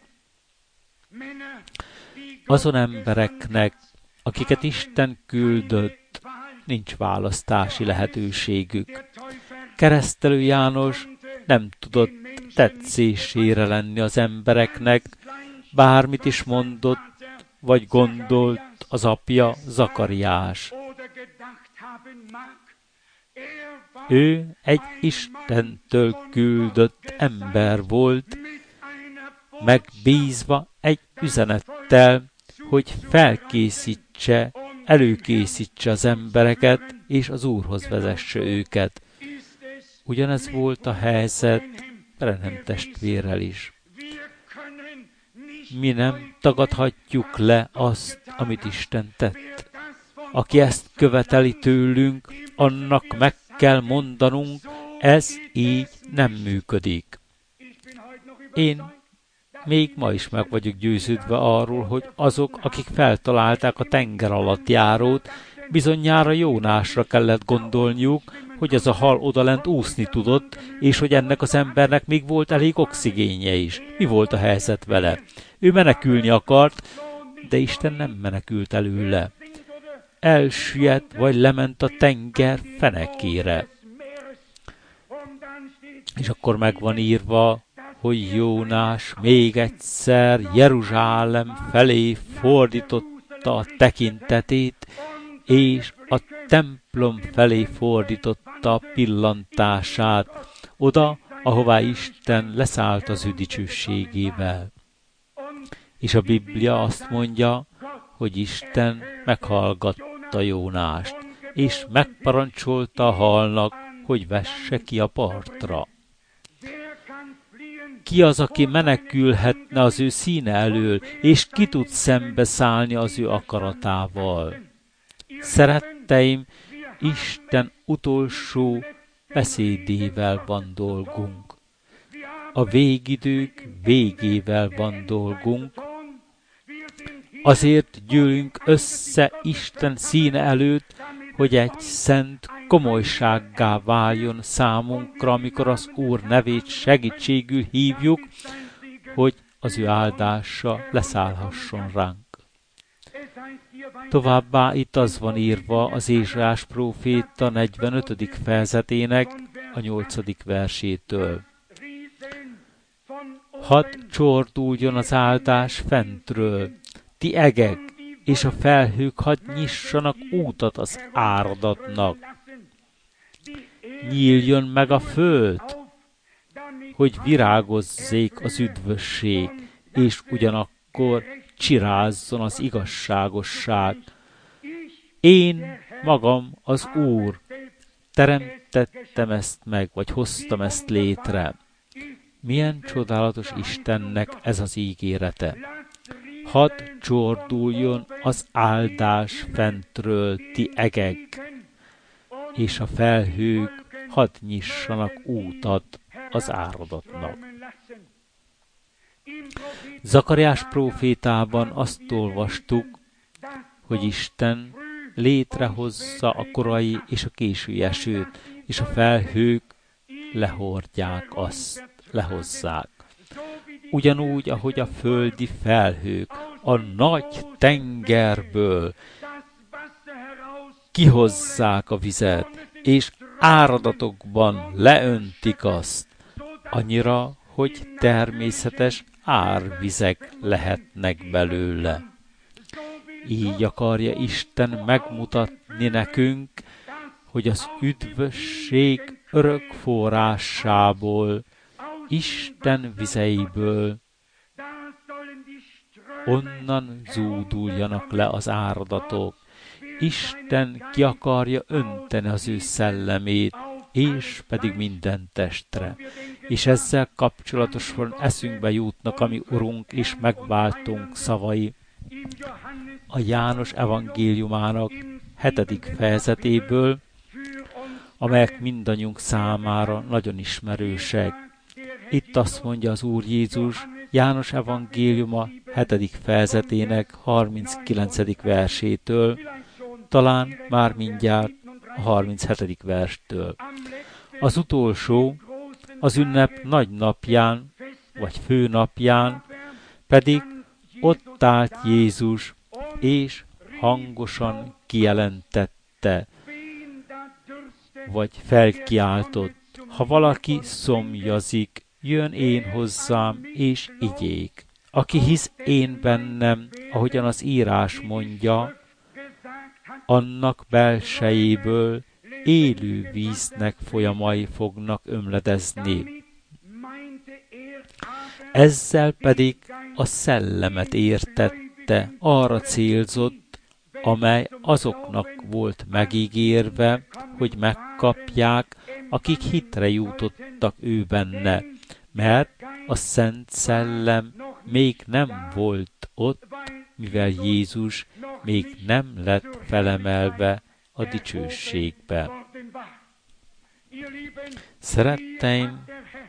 Azon embereknek, akiket Isten küldött, nincs választási lehetőségük. Keresztelő János nem tudott tetszésére lenni az embereknek, bármit is mondott, vagy gondolt az apja Zakariás. Ő egy Istentől küldött ember volt, megbízva egy üzenettel, hogy felkészítse, előkészítse az embereket, és az Úrhoz vezesse őket. Ugyanez volt a helyzet Branham testvérrel is. Mi nem tagadhatjuk le azt, amit Isten tett. Aki ezt követeli tőlünk, annak meg kell mondanunk, ez így nem működik. Én még ma is meg vagyok győződve arról, hogy azok, akik feltalálták a tenger alatt járót, bizonyára Jónásra kellett gondolniuk, hogy ez a hal odalent úszni tudott, és hogy ennek az embernek még volt elég oxigénje is. Mi volt a helyzet vele? Ő menekülni akart, de Isten nem menekült előle. Elsüllyedt, vagy lement a tenger fenekére. És akkor meg van írva, hogy Jónás még egyszer Jeruzsálem felé fordította a tekintetét, és a templom felé fordította a pillantását, oda, ahová Isten leszállt az ő dicsőségével. És a Biblia azt mondja, hogy Isten meghallgatta Jónást, és megparancsolta a halnak, hogy vesse ki a partra. Ki az, aki menekülhetne az ő színe elől, és ki tud szembeszállni az ő akaratával? Szeretteim, Isten utolsó beszédével van dolgunk. A végidők végével van dolgunk. Azért gyűlünk össze Isten színe előtt, hogy egy szent komolysággá váljon számunkra, amikor az Úr nevét segítségül hívjuk, hogy az ő áldása leszállhasson ránk. Továbbá itt az van írva az Ézsaiás próféta negyvenötödik fejezetének a nyolcadik versétől. Hadd csorduljon az áldás fentről, ti egek, és a felhők hadd nyissanak útat az áradatnak. Nyíljon meg a föld, hogy virágozzék az üdvösség, és ugyanakkor csirázzon az igazságosság. Én magam az Úr, teremtettem ezt meg, vagy hoztam ezt létre. Milyen csodálatos Istennek ez az ígérete. Hadd csorduljon az áldás fentről, ti egek, és a felhők hadd nyissanak útat az áradatnak. Zakariás prófétában azt olvastuk, hogy Isten létrehozza a korai és a késői esőt, és a felhők lehordják azt, lehozzák. Ugyanúgy, ahogy a földi felhők a nagy tengerből kihozzák a vizet, és áradatokban leöntik azt, annyira, hogy természetes árvizek lehetnek belőle. Így akarja Isten megmutatni nekünk, hogy az üdvösség örök forrásából, Isten vizeiből onnan zúduljanak le az áradatok. Isten ki akarja önteni az ő szellemét, és pedig minden testre. És ezzel kapcsolatosan eszünkbe jutnak a mi Urunk és megváltunk szavai a János evangéliumának hetedik fejezetéből, amelyek mindannyiunk számára nagyon ismerősek. Itt azt mondja az Úr Jézus János evangéliuma hetedik fejezetének harminckilencedik versétől, talán már mindjárt a harminchetedik verstől. Az utolsó, az ünnep nagy napján, vagy főnapján pedig ott állt Jézus, és hangosan kijelentette, vagy felkiáltott, ha valaki szomjazik, jön én hozzám, és igyék. Aki hisz én bennem, ahogyan az írás mondja, annak belsejéből élő víznek folyamai fognak ömledezni. Ezzel pedig a szellemet értette, arra célzott, amely azoknak volt megígérve, hogy megkapják, akik hitre jutottak ő benne, mert a Szent Szellem még nem volt ott, mivel Jézus még nem lett felemelve a dicsőségbe. Szeretteim,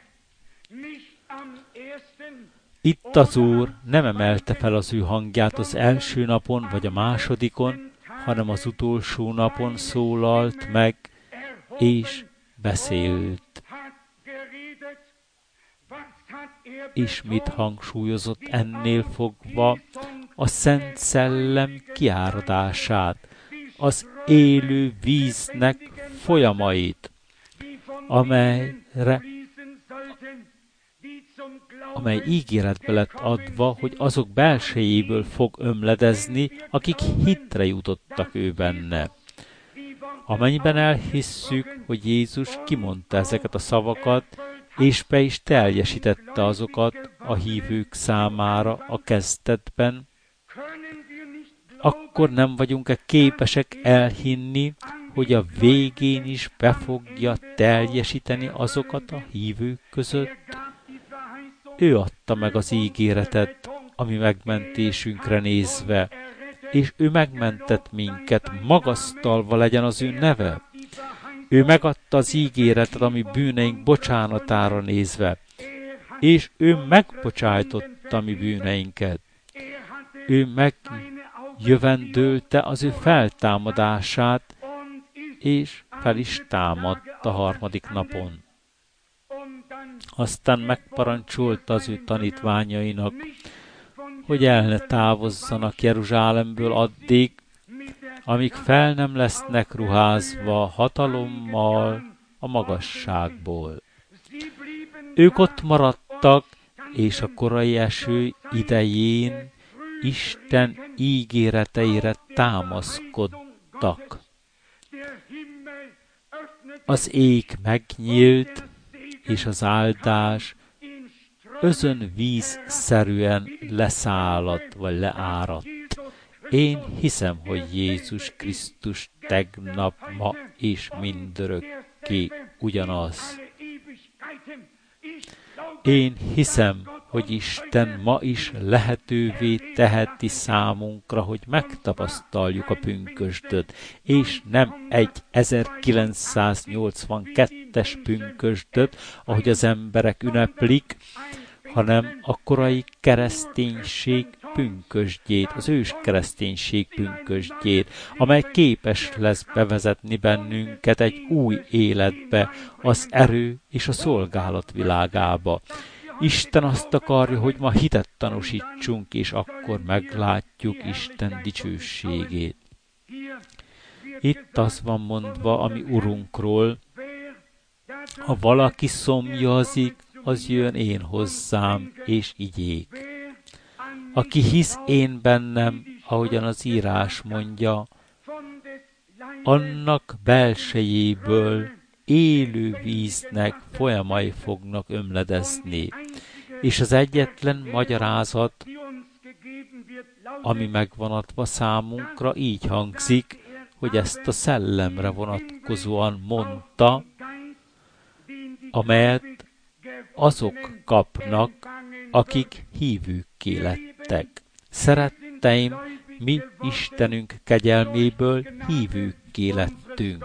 itt az Úr nem emelte fel az ő hangját az első napon vagy a másodikon, hanem az utolsó napon szólalt meg, és beszélt. És mit hangsúlyozott ennél fogva? A Szent Szellem kiáradását, az élő víznek folyamait, amelyre, amely ígéretbe lett adva, hogy azok belsejéből fog ömledezni, akik hitre jutottak ő benne. Amennyiben elhisszük, hogy Jézus kimondta ezeket a szavakat, és be is teljesítette azokat a hívők számára a kezdetben, akkor nem vagyunk-e képesek elhinni, hogy a végén is be fogja teljesíteni azokat a hívők között? Ő adta meg az ígéretet, ami megmentésünkre nézve, és ő megmentett minket, magasztalva legyen az ő neve. Ő megadta az ígéretet, ami bűneink bocsánatára nézve, és ő megbocsájtotta mi bűneinket. Ő megjövendölte az ő feltámadását, és fel is támadt a harmadik napon. Aztán megparancsolta az ő tanítványainak, hogy el ne távozzanak Jeruzsálemből addig, amíg fel nem lesznek ruházva hatalommal a magasságból. Ők ott maradtak, és a korai eső idején Isten ígéreteire támaszkodtak. Az ég megnyílt, és az áldás özönvízszerűen leszálladt, vagy leáradt. Én hiszem, hogy Jézus Krisztus tegnap, ma és mindörökké ugyanaz. Én hiszem, hogy Isten ma is lehetővé teheti számunkra, hogy megtapasztaljuk a pünkösdöt, és nem egy ezerkilencszáznyolcvankettes pünkösdöt, ahogy az emberek ünneplik, hanem a korai kereszténység pünkösdjét, az ős kereszténység pünkösdjét, amely képes lesz bevezetni bennünket egy új életbe, az erő és a szolgálat világába. Isten azt akarja, hogy ma hitet tanúsítsunk, és akkor meglátjuk Isten dicsőségét. Itt az van mondva a mi Urunkról, ha valaki szomjazik, az jön én hozzám, és igyék. Aki hisz én bennem, ahogyan az írás mondja, annak belsejéből élő víznek folyamai fognak ömledezni. És az egyetlen magyarázat, ami megvan adva számunkra, így hangzik, hogy ezt a szellemre vonatkozóan mondta, amelyet azok kapnak, akik hívőkké lettek. Szeretteim, mi Istenünk kegyelméből hívőkké lettünk.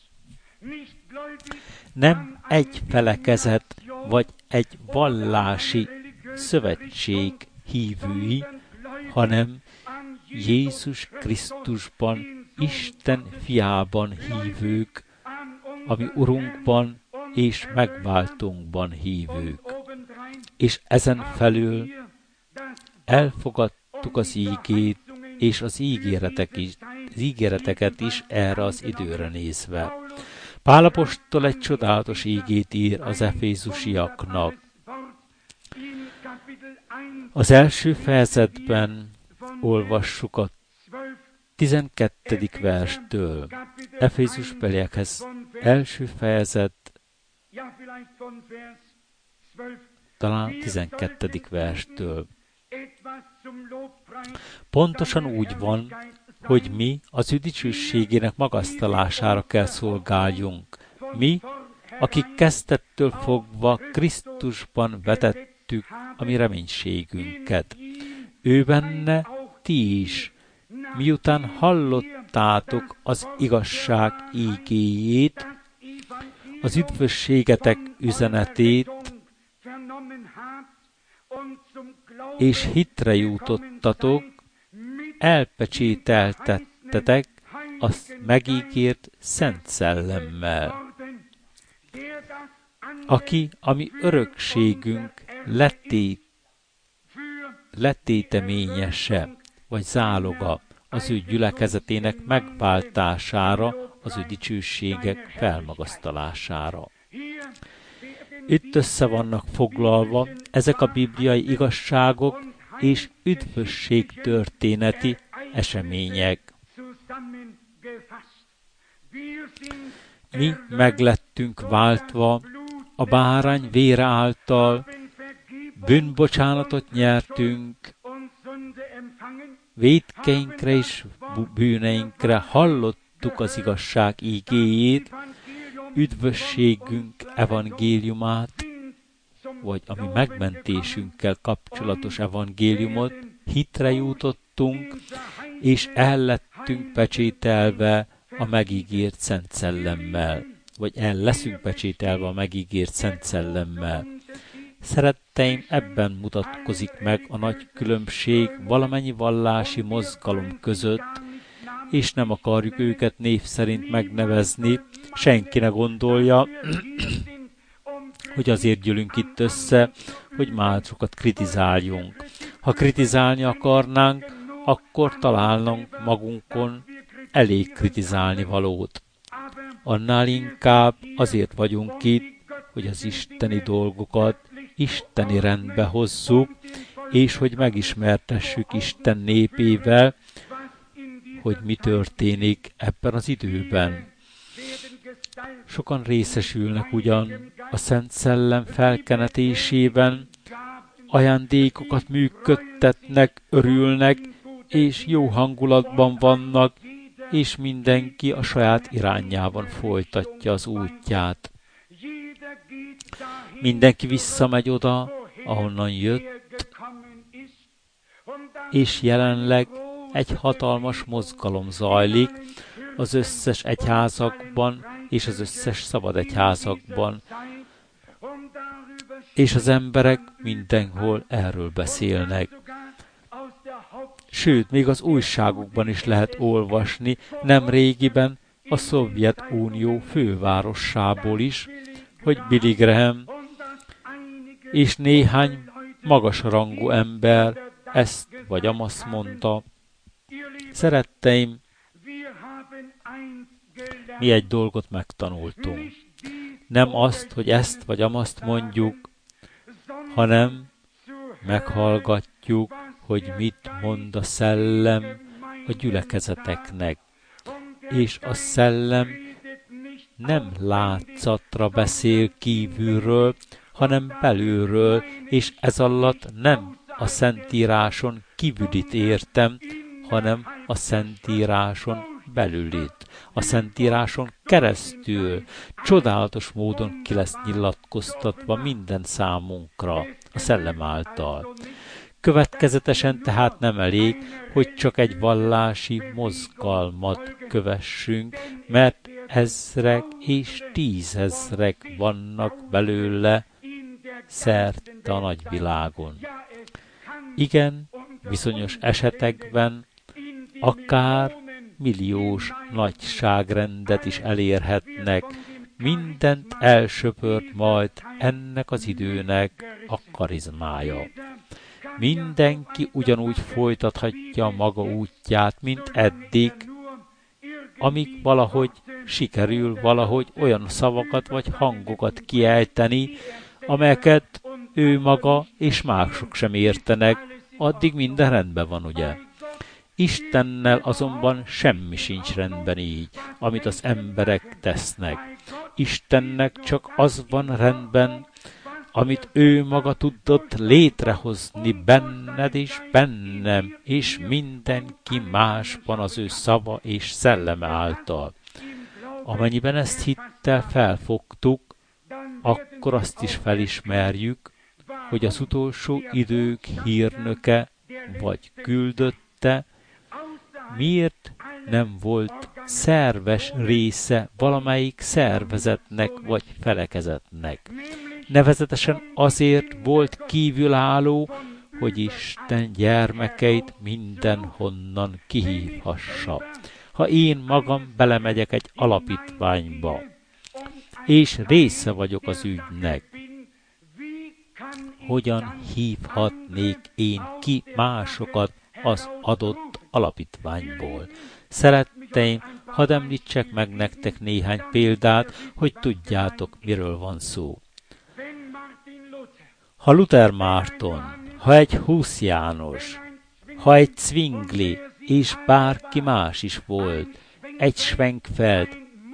Nem egy felekezet, vagy egy vallási szövetség hívői, hanem Jézus Krisztusban Isten fiában hívők, ami Urunkban és megváltónkban hívők. És ezen felül elfogadtuk az ígét és az, ígéretek is, az ígéreteket is erre az időre nézve. Pál apostol egy csodálatos ígét ír az efézusiaknak. Az első fejezetben olvassuk a tizenkettedik verstől. Efézusbeliekhez első fejezet, talán tizenkettedik verstől. Pontosan úgy van, hogy mi az ő dicsőségének magasztalására kell szolgáljunk. Mi, akik kezdettől fogva Krisztusban vetettük a mi reménységünket. Ő benne ti is, miután hallottátok az igazság ígéjét, az üdvösségetek üzenetét, és hitre jutottatok, elpecsételtettetek a megígért Szent Szellemmel, aki a mi örökségünk letét, letéteményese, vagy záloga az ő gyülekezetének megváltására, az ő dicsőségek felmagasztalására. Itt össze vannak foglalva ezek a bibliai igazságok és üdvösség történeti események. Mi meglettünk váltva a bárány vére által, bűnbocsánatot nyertünk, vétkeinkre és bűneinkre hallottuk az igazság ígéjét, üdvösségünk evangéliumát, vagy a mi megmentésünkkel kapcsolatos evangéliumot, hitre jutottunk, és el lettünk pecsételve a megígért Szent Szellemmel, vagy el leszünk pecsételve a megígért Szent Szellemmel. Szeretteim, ebben mutatkozik meg a nagy különbség valamennyi vallási mozgalom között, és nem akarjuk őket név szerint megnevezni. Senki ne gondolja, hogy azért gyűlünk itt össze, hogy másokat kritizáljunk. Ha kritizálni akarnánk, akkor találnánk magunkon elég kritizálni valót. Annál inkább azért vagyunk itt, hogy az isteni dolgokat isteni rendbe hozzuk, és hogy megismertessük Isten népével, hogy mi történik ebben az időben. Sokan részesülnek ugyan a Szent Szellem felkenetésében, ajándékokat működtetnek, örülnek, és jó hangulatban vannak, és mindenki a saját irányában folytatja az útját. Mindenki visszamegy oda, ahonnan jött, és jelenleg egy hatalmas mozgalom zajlik az összes egyházakban és az összes szabad egyházakban, és az emberek mindenhol erről beszélnek. Sőt, még az újságokban is lehet olvasni, nem régiben a Szovjetunió fővárosából is, hogy Billy Graham és néhány magasrangú ember ezt vagy amazt mondta. Szeretteim, mi egy dolgot megtanultunk. Nem azt, hogy ezt vagy amazt mondjuk, hanem meghallgatjuk, hogy mit mond a szellem a gyülekezeteknek. És a szellem nem látszatra beszél kívülről, hanem belülről, és ez alatt nem a Szentíráson kívülit értem, hanem a Szentíráson belülit. A Szentíráson keresztül csodálatos módon ki lesz nyilatkoztatva minden számunkra a Szellem által. Következetesen tehát nem elég, hogy csak egy vallási mozgalmat kövessünk, mert ezrek és tízezrek vannak belőle szerte a nagyvilágon. Igen, bizonyos esetekben akár milliós nagyságrendet is elérhetnek, mindent elsöpört majd ennek az időnek a karizmája. Mindenki ugyanúgy folytathatja maga útját, mint eddig, amíg valahogy sikerül valahogy olyan szavakat vagy hangokat kiejteni, amelyeket ő maga és mások sem értenek, addig minden rendben van, ugye? Istennel azonban semmi sincs rendben így, amit az emberek tesznek. Istennek csak az van rendben, amit ő maga tudott létrehozni benned és bennem, és mindenki másban az ő szava és szelleme által. Amennyiben ezt hittel felfogtuk, akkor azt is felismerjük, hogy az utolsó idők hírnöke vagy küldötte, miért nem volt szerves része valamelyik szervezetnek vagy felekezetnek. Nevezetesen azért volt kívülálló, hogy Isten gyermekeit mindenhonnan kihívhassa. Ha én magam belemegyek egy alapítványba, és része vagyok az ügynek, hogyan hívhatnék én ki másokat az adott alapítványból? Szeretteim, hadd említsek meg nektek néhány példát, hogy tudjátok, miről van szó. Ha Luther Márton, ha egy Husz János, ha egy Zwingli, és bárki más is volt, egy Schwenkfeld,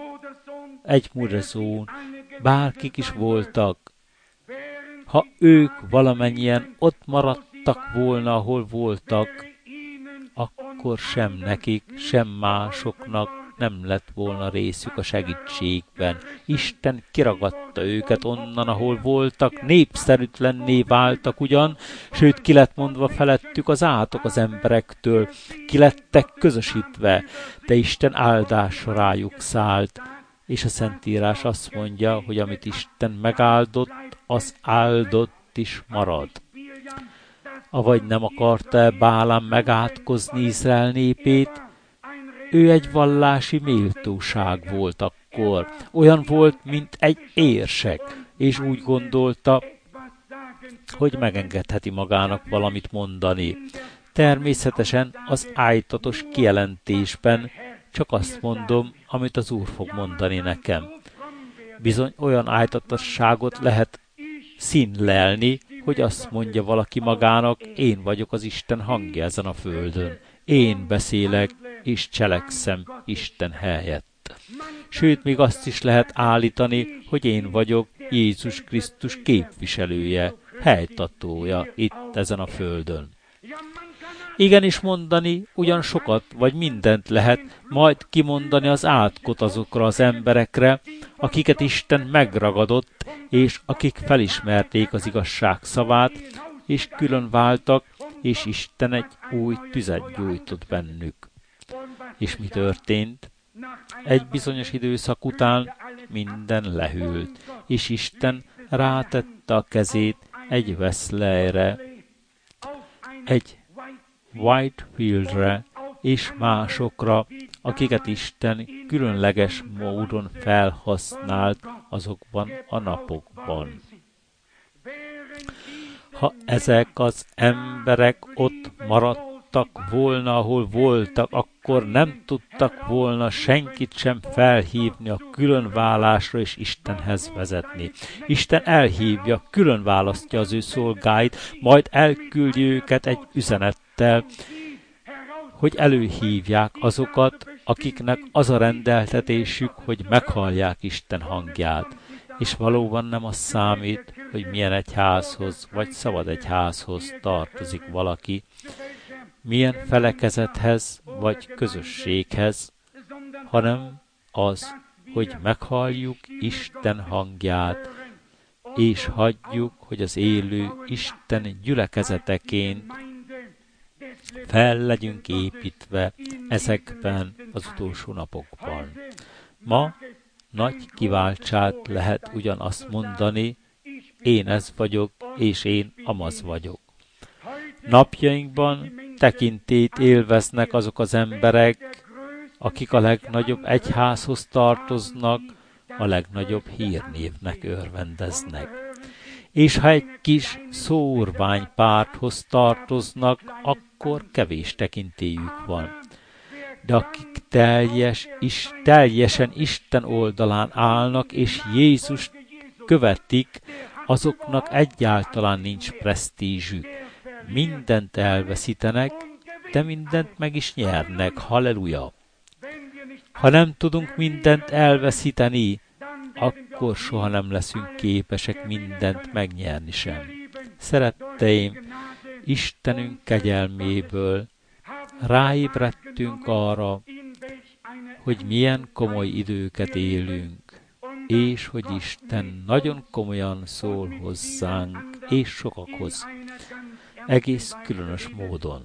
egy Mudezón, bárkik is voltak, ha ők valamennyien ott maradtak volna, ahol voltak, akkor sem nekik, sem másoknak nem lett volna részük a segítségben. Isten kiragadta őket onnan, ahol voltak, népszerűtlenné váltak ugyan, sőt ki lett mondva felettük az átok az emberektől, ki lettek közösítve, de Isten áldása rájuk szállt, és a Szentírás azt mondja, hogy amit Isten megáldott, az áldott is marad. Avagy nem akarta-e Bálám megátkozni Izrael népét? Ő egy vallási méltóság volt akkor. Olyan volt, mint egy érsek, és úgy gondolta, hogy megengedheti magának valamit mondani. Természetesen az ájtatos kijelentésben csak azt mondom, amit az Úr fog mondani nekem. Bizony olyan ájtatosságot lehet színlelni, hogy azt mondja valaki magának, én vagyok az Isten hangja ezen a földön. Én beszélek és cselekszem Isten helyett. Sőt, még azt is lehet állítani, hogy én vagyok Jézus Krisztus képviselője, helytatója itt ezen a földön. Igenis mondani ugyan sokat vagy mindent lehet, majd kimondani az átkot azokra az emberekre, akiket Isten megragadott, és akik felismerték az igazság szavát, és külön váltak, és Isten egy új tüzet gyújtott bennük. És mi történt? Egy bizonyos időszak után minden lehűlt, és Isten rátette a kezét egy Wesleyre, egy Whitefieldre és másokra, akiket Isten különleges módon felhasznált azokban a napokban. Ha ezek az emberek ott maradtak volna, ahol voltak, akkor nem tudtak volna senkit sem felhívni a különválásra és Istenhez vezetni. Isten elhívja, külön választja az ő szolgáit, majd elküldi őket egy üzenettel, hogy előhívják azokat, akiknek az a rendeltetésük, hogy meghallják Isten hangját. És valóban nem az számít, hogy milyen egyházhoz, vagy szabad egyházhoz tartozik valaki, milyen felekezethez, vagy közösséghez, hanem az, hogy meghalljuk Isten hangját, és hagyjuk, hogy az élő Isten gyülekezeteként fel legyünk építve ezekben az utolsó napokban. Ma nagy kiváltság lehet ugyanazt mondani, én ez vagyok, és én amaz vagyok. Napjainkban tekintét élveznek azok az emberek, akik a legnagyobb egyházhoz tartoznak, a legnagyobb hírnévnek örvendeznek. És ha egy kis szórványpárthoz tartoznak, akkor kevés tekintélyük van. De akik teljes, is, teljesen Isten oldalán állnak, és Jézust követik, azoknak egyáltalán nincs presztízsük. Mindent elveszítenek, de mindent meg is nyernek. Halleluja! Ha nem tudunk mindent elveszíteni, akkor soha nem leszünk képesek mindent megnyerni sem. Szeretteim, Istenünk kegyelméből ráébredtünk arra, hogy milyen komoly időket élünk, és hogy Isten nagyon komolyan szól hozzánk, és sokakhoz, egész különös módon.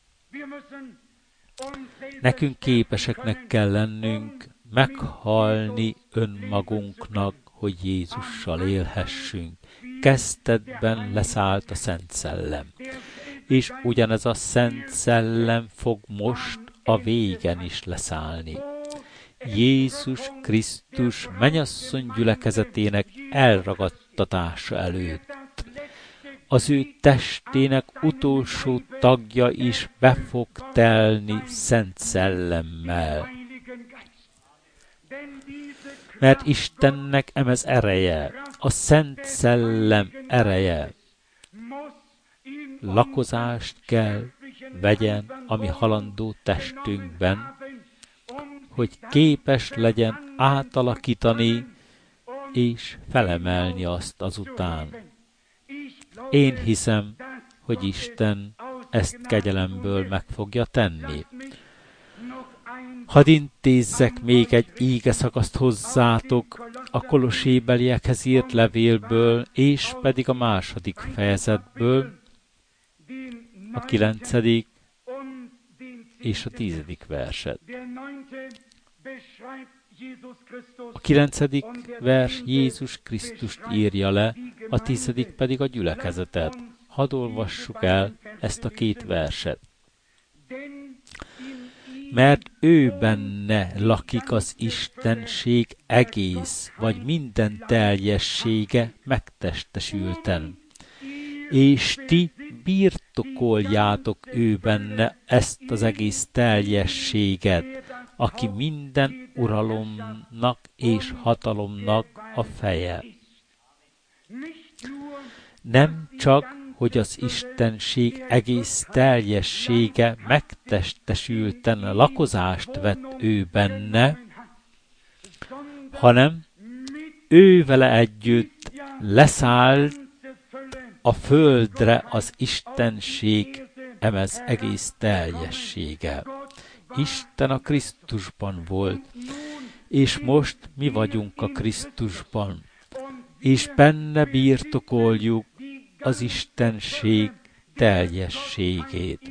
Nekünk képeseknek kell lennünk meghalni önmagunknak, hogy Jézussal élhessünk. Kezdetben leszállt a Szent Szellem, és ugyanez a Szent Szellem fog most a végen is leszállni. Jézus Krisztus mennyasszony gyülekezetének elragadtatása előtt. Az ő testének utolsó tagja is be fog telni Szent Szellemmel. Mert Istennek emez ereje, a Szent Szellem ereje. Lakozást kell vegyen a mi halandó testünkben, hogy képes legyen átalakítani és felemelni azt azután. Én hiszem, hogy Isten ezt kegyelemből meg fogja tenni. Hadd intézzek még egy ígeszakaszt hozzátok a Kolossébeliekhez írt levélből, és pedig a második fejezetből, a kilencedik és a tizedik verset. A kilencedik vers Jézus Krisztust írja le, a tizedik pedig a gyülekezetet. Hadd olvassuk el ezt a két verset. Mert ő benne lakik az Istenség egész, vagy minden teljessége megtestesülten. És ti birtokoljátok ő benne ezt az egész teljességet, aki minden uralomnak és hatalomnak a feje. Nem csak, hogy az Istenség egész teljessége megtestesülten lakozást vett ő benne, hanem ő vele együtt leszállt a földre az Istenség emez egész teljessége. Isten a Krisztusban volt, és most mi vagyunk a Krisztusban, és benne birtokoljuk az Istenség teljességét.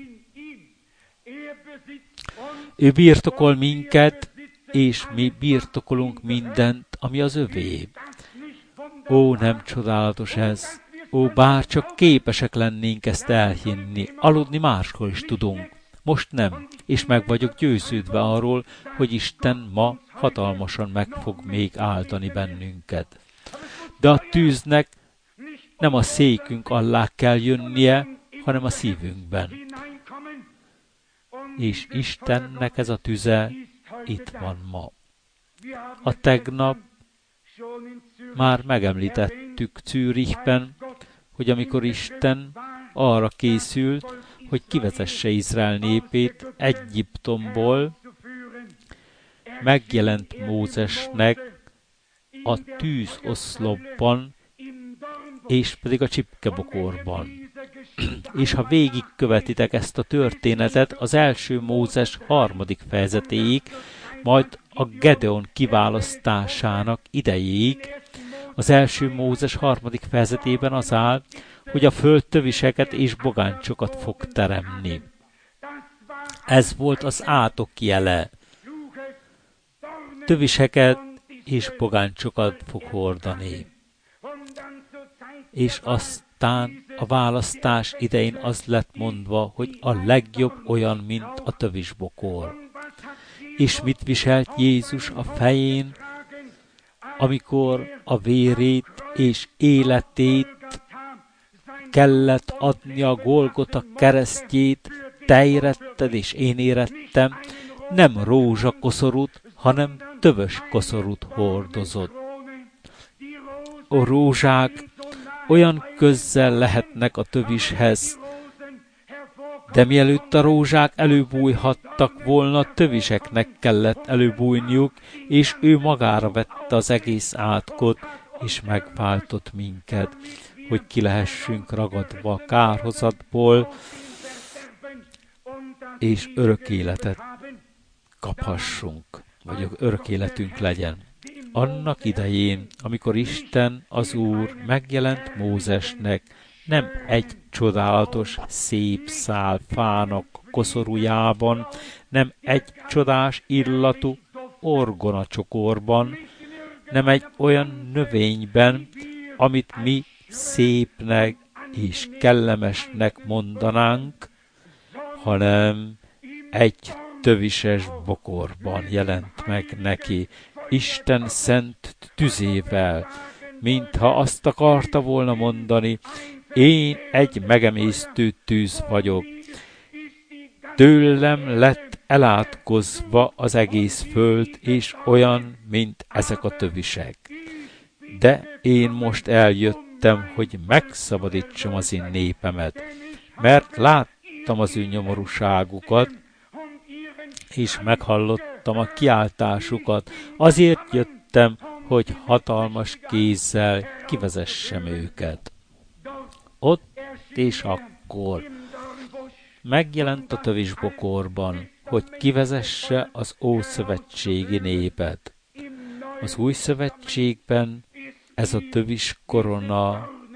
Ő birtokol minket, és mi birtokolunk mindent, ami az övé. Ó, nem csodálatos ez! Ó, bárcsak képesek lennénk ezt elhinni, aludni máskor is tudunk. Most nem, és meg vagyok győződve arról, hogy Isten ma hatalmasan meg fog még áldani bennünket. De a tűznek nem a székünk alá kell jönnie, hanem a szívünkben. És Istennek ez a tüze itt van ma. A tegnap már megemlítettük Zürichben, hogy amikor Isten arra készült, hogy kivezesse Izrael népét Egyiptomból, megjelent Mózesnek a tűzoszlopban, és pedig a csipkebokorban. És ha végigkövetitek ezt a történetet az első Mózes harmadik fejezetéig, majd a Gedeon kiválasztásának idejéig, az első Mózes harmadik fejezetében az áll, hogy a föld töviseket és bogáncsokat fog teremni. Ez volt az átok jele. Töviseket és bogáncsokat fog hordani. És aztán a választás idején az lett mondva, hogy a legjobb olyan, mint a tövisbokor. És mit viselt Jézus a fején, amikor a vérét és életét kellett adni a Golgota keresztjét, te éretted és én érettem, nem rózsakoszorút, hanem tövös koszorút hordozott. A rózsák olyan közel lehetnek a tövishez, de mielőtt a rózsák előbújhattak volna, töviseknek kellett előbújniuk, és ő magára vette az egész átkot, és megváltott minket, hogy ki lehessünk ragadva a kárhozatból, és örök életet kaphassunk, vagy örök életünk legyen. Annak idején, amikor Isten, az Úr megjelent Mózesnek, nem egy csodálatos, szép szál fának koszorújában, nem egy csodás illatú orgonacsokorban, nem egy olyan növényben, amit mi szépnek és kellemesnek mondanánk, hanem egy tövises bokorban jelent meg neki, Isten szent tüzével, mintha azt akarta volna mondani, én egy megemésztő tűz vagyok. Tőlem lett elátkozva az egész föld, és olyan, mint ezek a tövisek. De én most eljöttem, hogy megszabadítsam az én népemet, mert láttam az ő nyomorúságukat, és meghallottam a kiáltásukat. Azért jöttem, hogy hatalmas kézzel kivezessem őket. Ott és akkor megjelent a tövisbokorban, hogy kivezesse az ószövetségi népet. Az új szövetségben ez a tövis korona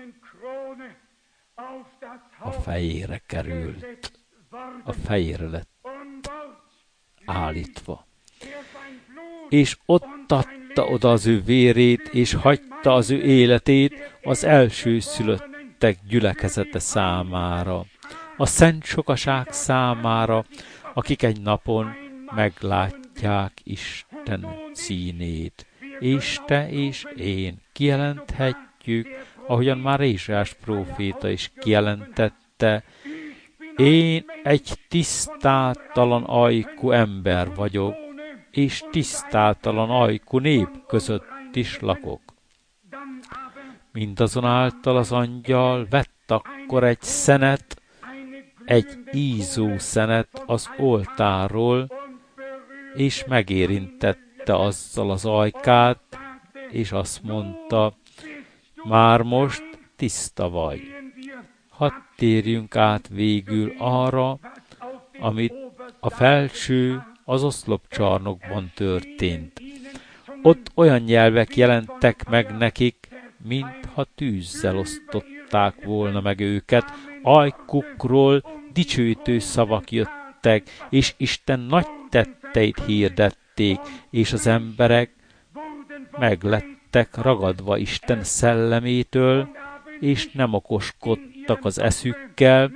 a fejére került. A fejére lett állítva. És ott adta oda az ő vérét, és hagyta az ő életét az elsőszülöttek gyülekezete számára, a szent sokaság számára, akik egy napon meglátják Isten színét. És te és én kijelenthetjük, ahogyan már Ézsaiás próféta is kijelentette, én egy tisztátalan ajkú ember vagyok, és tisztátalan ajkú nép között is lakok. Mindazonáltal az angyal vett akkor egy szenet, egy ízó szenet az oltárról, és megérintette azzal az ajkát, és azt mondta, már most tiszta vagy. Hadd térjünk át végül arra, amit a felső, az oszlopcsarnokban történt. Ott olyan nyelvek jelentek meg nekik, mintha tűzzel osztották volna meg őket, ajkukról dicsőítő szavak jöttek, és Isten nagy tetteit hirdették, és az emberek meglettek ragadva Isten szellemétől, és nem okoskodtak az eszükkel,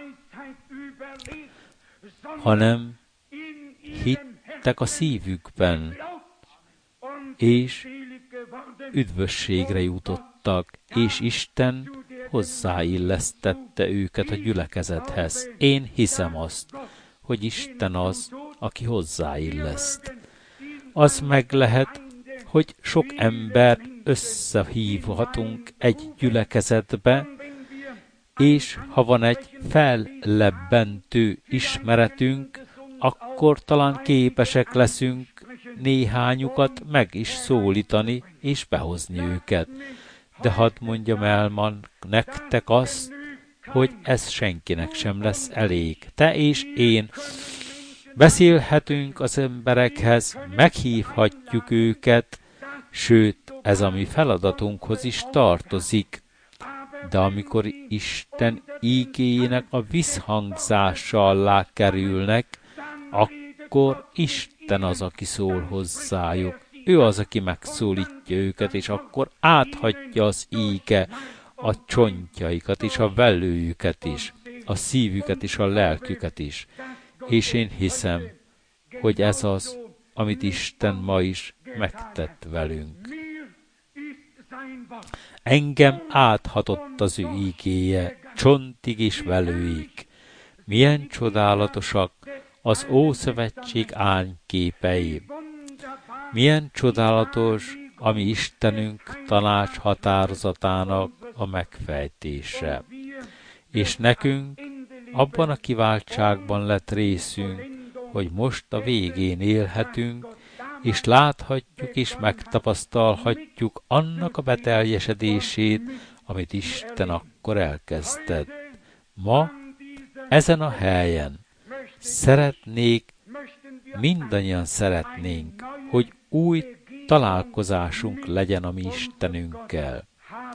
hanem hittek a szívükben, és üdvösségre jutottak, és Isten hozzáillesztette őket a gyülekezethez. Én hiszem azt, hogy Isten az, aki hozzáilleszt. Az meg lehet, hogy sok embert összehívhatunk egy gyülekezetbe, és ha van egy fellebbentő ismeretünk, akkor talán képesek leszünk néhányukat meg is szólítani és behozni őket. De hadd mondjam el ma nektek azt, hogy ez senkinek sem lesz elég. Te és én beszélhetünk az emberekhez, meghívhatjuk őket, sőt, ez a mi feladatunkhoz is tartozik. De amikor Isten ígéjének a visszhangzása alá kerülnek, akkor Isten az, aki szól hozzájuk. Ő az, aki megszólítja őket, és akkor áthagyja az íge a csontjaikat és a vellőjüket is, a szívüket és a lelküket is. És én hiszem, hogy ez az, amit Isten ma is megtett velünk. Engem áthatott az ő ígéje, csontig és velőig. Milyen csodálatosak az Ószövetség árnyképei. Milyen csodálatos a mi Istenünk tanács határozatának a megfejtése. És nekünk abban a kiváltságban lett részünk, hogy most a végén élhetünk, és láthatjuk és megtapasztalhatjuk annak a beteljesedését, amit Isten akkor elkezdett. Ma, ezen a helyen szeretnék, mindannyian szeretnénk, hogy új találkozásunk legyen a mi Istenünkkel.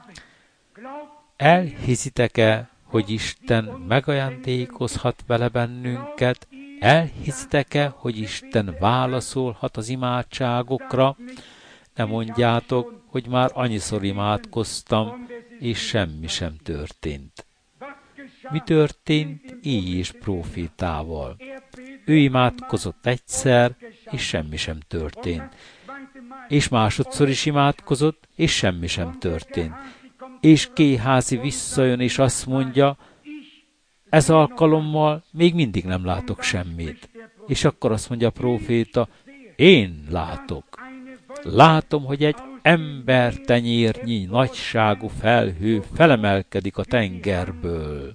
Elhiszitek-e, hogy Isten megajándékozhat vele bennünket? Elhiszitek-e, hogy Isten válaszolhat az imádságokra? Ne mondjátok, hogy már annyiszor imádkoztam, és semmi sem történt. Mi történt Éli prófétával? Ő imádkozott egyszer, és semmi sem történt. És másodszor is imádkozott, és semmi sem történt. És Géházi visszajön, és azt mondja, ez alkalommal még mindig nem látok semmit. És akkor azt mondja a próféta, én látok. Látom, hogy egy embertenyérnyi nagyságú felhő felemelkedik a tengerből.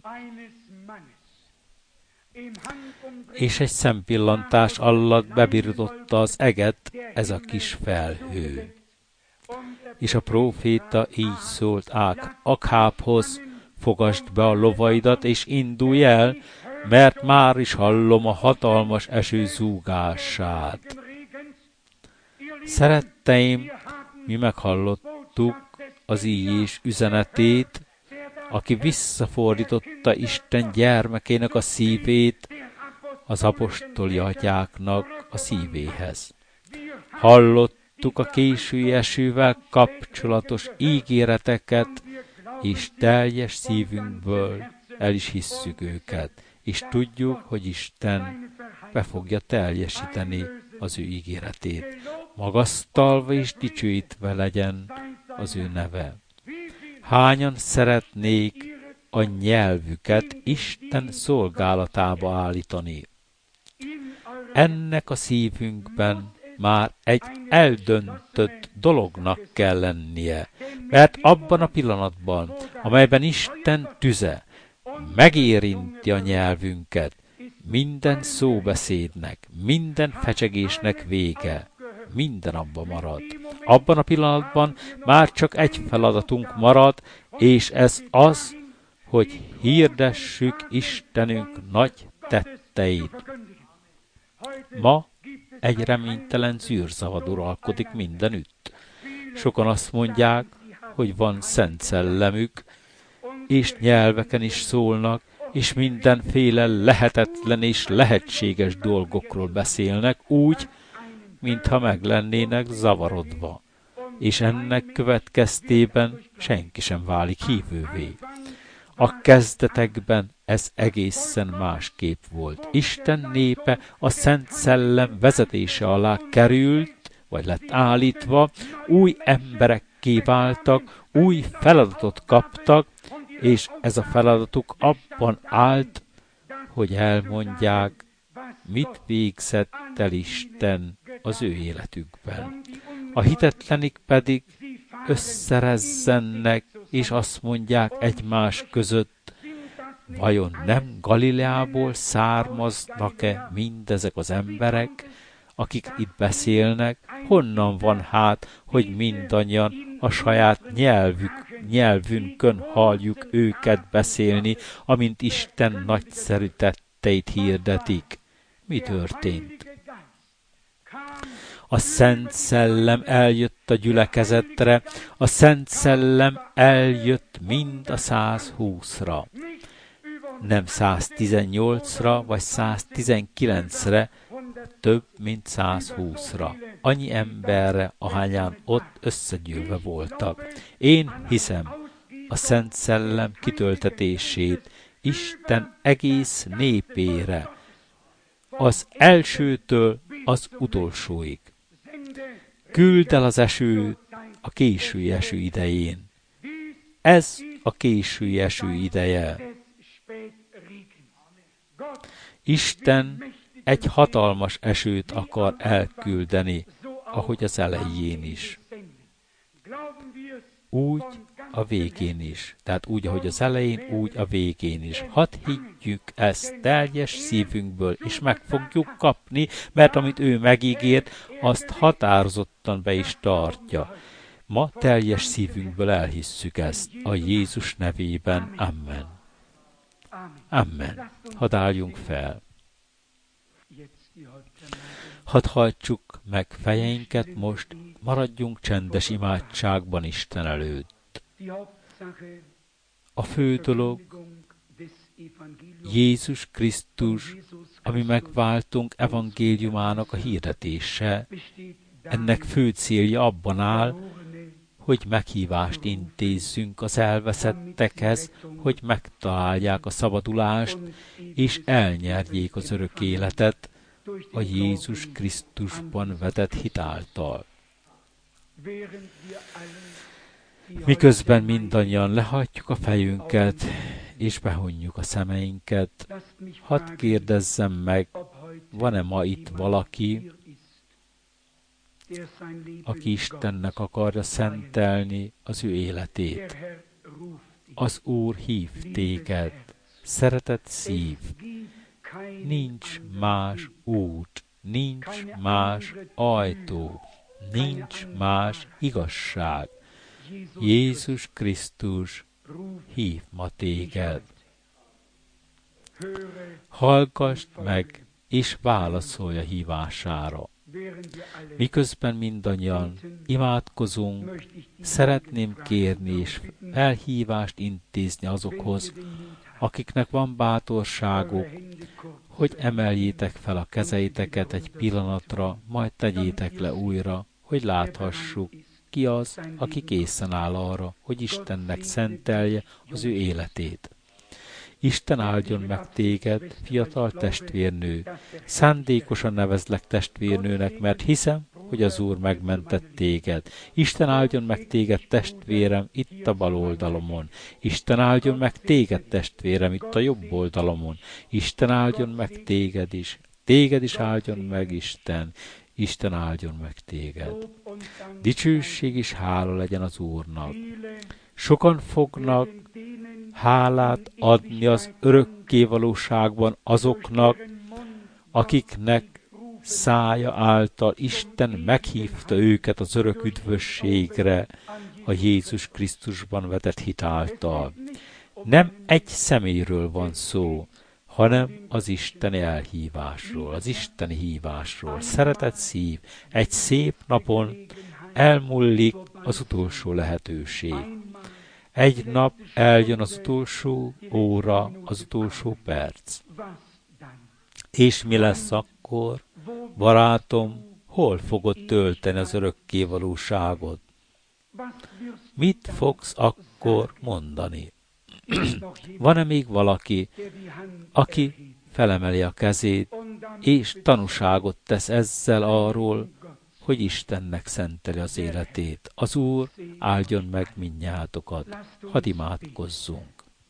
És egy szempillantás alatt bebirította az eget ez a kis felhő. És a próféta így szólt Akhábhoz, fogasd be a lovaidat, és indulj el, mert már is hallom a hatalmas eső zúgását. Szeretteim, mi meghallottuk az Íjés üzenetét, aki visszafordította Isten gyermekének a szívét az apostoli atyáknak a szívéhez. Hallottuk a késői esővel kapcsolatos ígéreteket, és teljes szívünkből el is hisszük őket, és tudjuk, hogy Isten be fogja teljesíteni az ő ígéretét. Magasztalva és dicsőítve legyen az ő neve. Hányan szeretnék a nyelvüket Isten szolgálatába állítani? Ennek a szívünkben már egy eldöntött dolognak kell lennie, mert abban a pillanatban, amelyben Isten tüze megérinti a nyelvünket, minden szóbeszédnek, minden fecsegésnek vége, minden abba marad. Abban a pillanatban már csak egy feladatunk marad, és ez az, hogy hirdessük Istenünk nagy tetteit. Ma egy reménytelen zűrzavar uralkodik mindenütt. Sokan azt mondják, hogy van Szent Szellemük, és nyelveken is szólnak, és mindenféle lehetetlen és lehetséges dolgokról beszélnek, úgy, mintha meg lennének zavarodva, és ennek következtében senki sem válik hívővé. A kezdetekben ez egészen másképp volt. Isten népe a Szent Szellem vezetése alá került, vagy lett állítva, új emberekké váltak, új feladatot kaptak, és ez a feladatuk abban állt, hogy elmondják, mit végzett el Isten az ő életükben. A hitetlenik pedig összerezzennek, és azt mondják egymás között, vajon nem Galileából származnak-e mindezek az emberek, akik itt beszélnek? Honnan van hát, hogy mindannyian a saját nyelvük, nyelvünkön halljuk őket beszélni, amint Isten nagyszerű tetteit hirdetik? Mi történt? A Szent Szellem eljött a gyülekezetre, a Szent Szellem eljött mind a százhúszra. Nem száztizennyolcra vagy száztizenkilencre, több mint százhúszra. Annyi emberre, ahányán ott összegyűlve voltak. Én hiszem a Szent Szellem kitöltetését Isten egész népére, az elsőtől az utolsóig. Küldd el az esőt a késői eső idején. Ez a késői eső ideje. Isten egy hatalmas esőt akar elküldeni, ahogy az elején is. Úgy a végén is. Tehát úgy, ahogy az elején, úgy a végén is. Hadd higgyük ezt teljes szívünkből, és meg fogjuk kapni, mert amit ő megígért, azt határozottan be is tartja. Ma teljes szívünkből elhisszük ezt. A Jézus nevében. Amen. Amen. Hadd álljunk fel. Hadd hajtsuk meg fejeinket most, maradjunk csendes imádságban Isten előtt. A fő dolog Jézus Krisztus, ami megváltunk evangéliumának a hirdetése. Ennek fő célja abban áll, hogy meghívást intézzünk az elveszettekhez, hogy megtalálják a szabadulást, és elnyerjék az örök életet a Jézus Krisztusban vetett hit által. Miközben mindannyian lehajtjuk a fejünket, és behunjuk a szemeinket, hadd kérdezzem meg, van-e ma itt valaki, aki Istennek akarja szentelni az ő életét. Az Úr hív téged, szeretett szív. Nincs más út, nincs más ajtó, nincs más igazság. Jézus Krisztus hív ma téged. Hallgassd meg, és válaszolj a hívására. Miközben mindannyian imádkozunk, szeretném kérni és felhívást intézni azokhoz, akiknek van bátorságuk, hogy emeljétek fel a kezeiteket egy pillanatra, majd tegyétek le újra, hogy láthassuk, ki az, aki készen áll arra, hogy Istennek szentelje az ő életét. Isten áldjon meg téged, fiatal testvérnő. Szándékosan nevezlek testvérnőnek, mert hiszem, hogy az Úr megmentett téged. Isten áldjon meg téged, testvérem, itt a bal oldalomon. Isten áldjon meg téged, testvérem, itt a jobb oldalomon. Isten áldjon meg téged is. Téged is áldjon meg Isten. Isten áldjon meg téged. Dicsőség és hála legyen az Úrnak. Sokan fognak hálát adni az örökkévalóságban azoknak, akiknek szája által Isten meghívta őket az örök üdvösségre a Jézus Krisztusban vetett hit által. Nem egy személyről van szó, hanem az isteni elhívásról, az isteni hívásról. Szeretett szív, egy szép napon elmúlik az utolsó lehetőség. Egy nap eljön az utolsó óra, az utolsó perc. És mi lesz akkor, barátom, hol fogod tölteni az örökkévalóságot? Mit fogsz akkor mondani? Van-e még valaki, aki felemeli a kezét, és tanúságot tesz ezzel arról, hogy Istennek szenteli az életét? Az Úr áldjon meg mindnyátokat. Hadd imádkozzunk.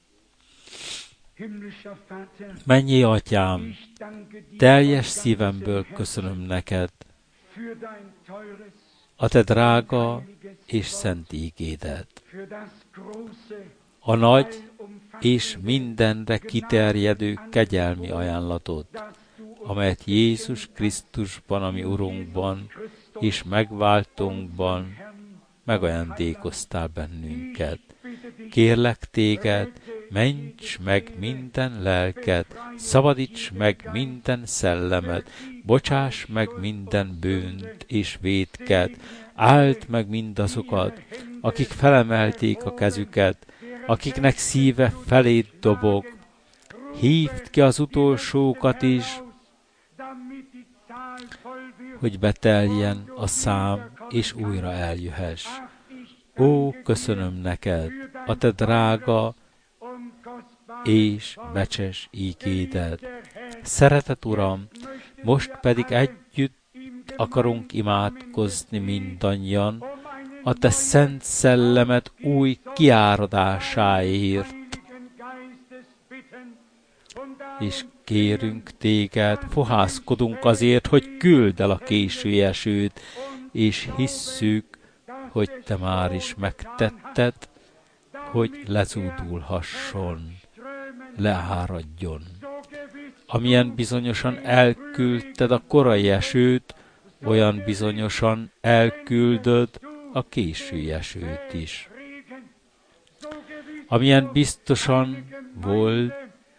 Mennyei Atyám, teljes szívemből köszönöm neked a te drága és szent ígédet, a nagy és mindenre kiterjedő kegyelmi ajánlatot, amelyet Jézus Krisztusban, ami Urunkban és megváltónkban megajándékoztál bennünket. Kérlek téged, ments meg minden lelket, szabadíts meg minden szellemet, bocsáss meg minden bűnt és vétket, áld meg mindazokat, akik felemelték a kezüket, akiknek szíve feléd dobog. Hívd ki az utolsókat is, hogy beteljen a szám, és újra eljöhess. Ó, köszönöm neked a te drága és becses ígédet. Szeretet Uram, most pedig együtt itt akarunk imádkozni mindannyian, a te szent szellemed új kiáradásáért. És kérünk téged, fohászkodunk azért, hogy küldd el a késői esőt, és hisszük, hogy te már is megtetted, hogy lezúdulhasson, leáradjon. Amilyen bizonyosan elküldted a korai esőt, olyan bizonyosan elküldöd a késői esőt is. Amilyen biztosan volt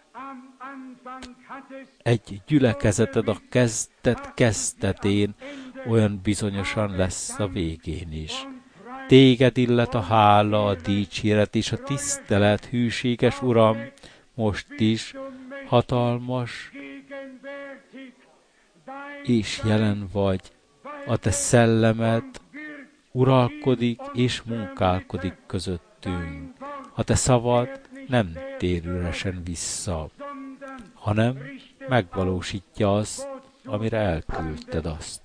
egy gyülekezeted a kezdet kezdetén, olyan bizonyosan lesz a végén is. Téged illet a hála, a dicséret és a tisztelet, hűséges Uram, most is hatalmas és jelen vagy. A te szellemed uralkodik és munkálkodik közöttünk. A te szavad nem tér üresen vissza, hanem megvalósítja azt, amire elküldted azt.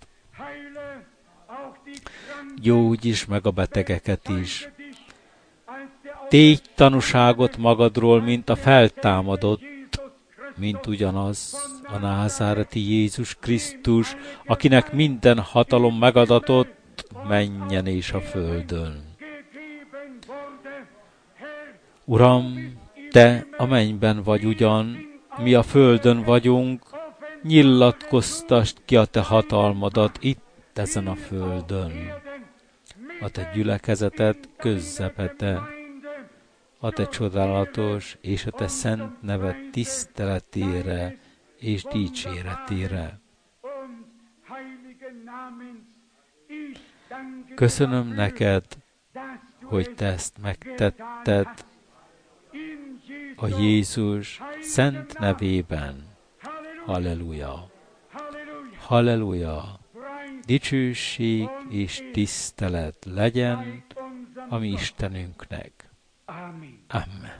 Gyógyíts meg a betegeket is. Tégy tanúságot magadról, mint a feltámadott, mint ugyanaz a názáreti Jézus Krisztus, akinek minden hatalom megadatott mennyen és a földön. Uram, te a mennyben vagy ugyan, mi a földön vagyunk, nyilatkoztasd ki a te hatalmadat itt ezen a földön. A te gyülekezeted közzepete, a te csodálatos és a te szent neved tiszteletére és dicséretére. Köszönöm neked, hogy te ezt megtetted a Jézus szent nevében. Halleluja! Halleluja! Dicsőség és tisztelet legyen a mi Istenünknek. Amen.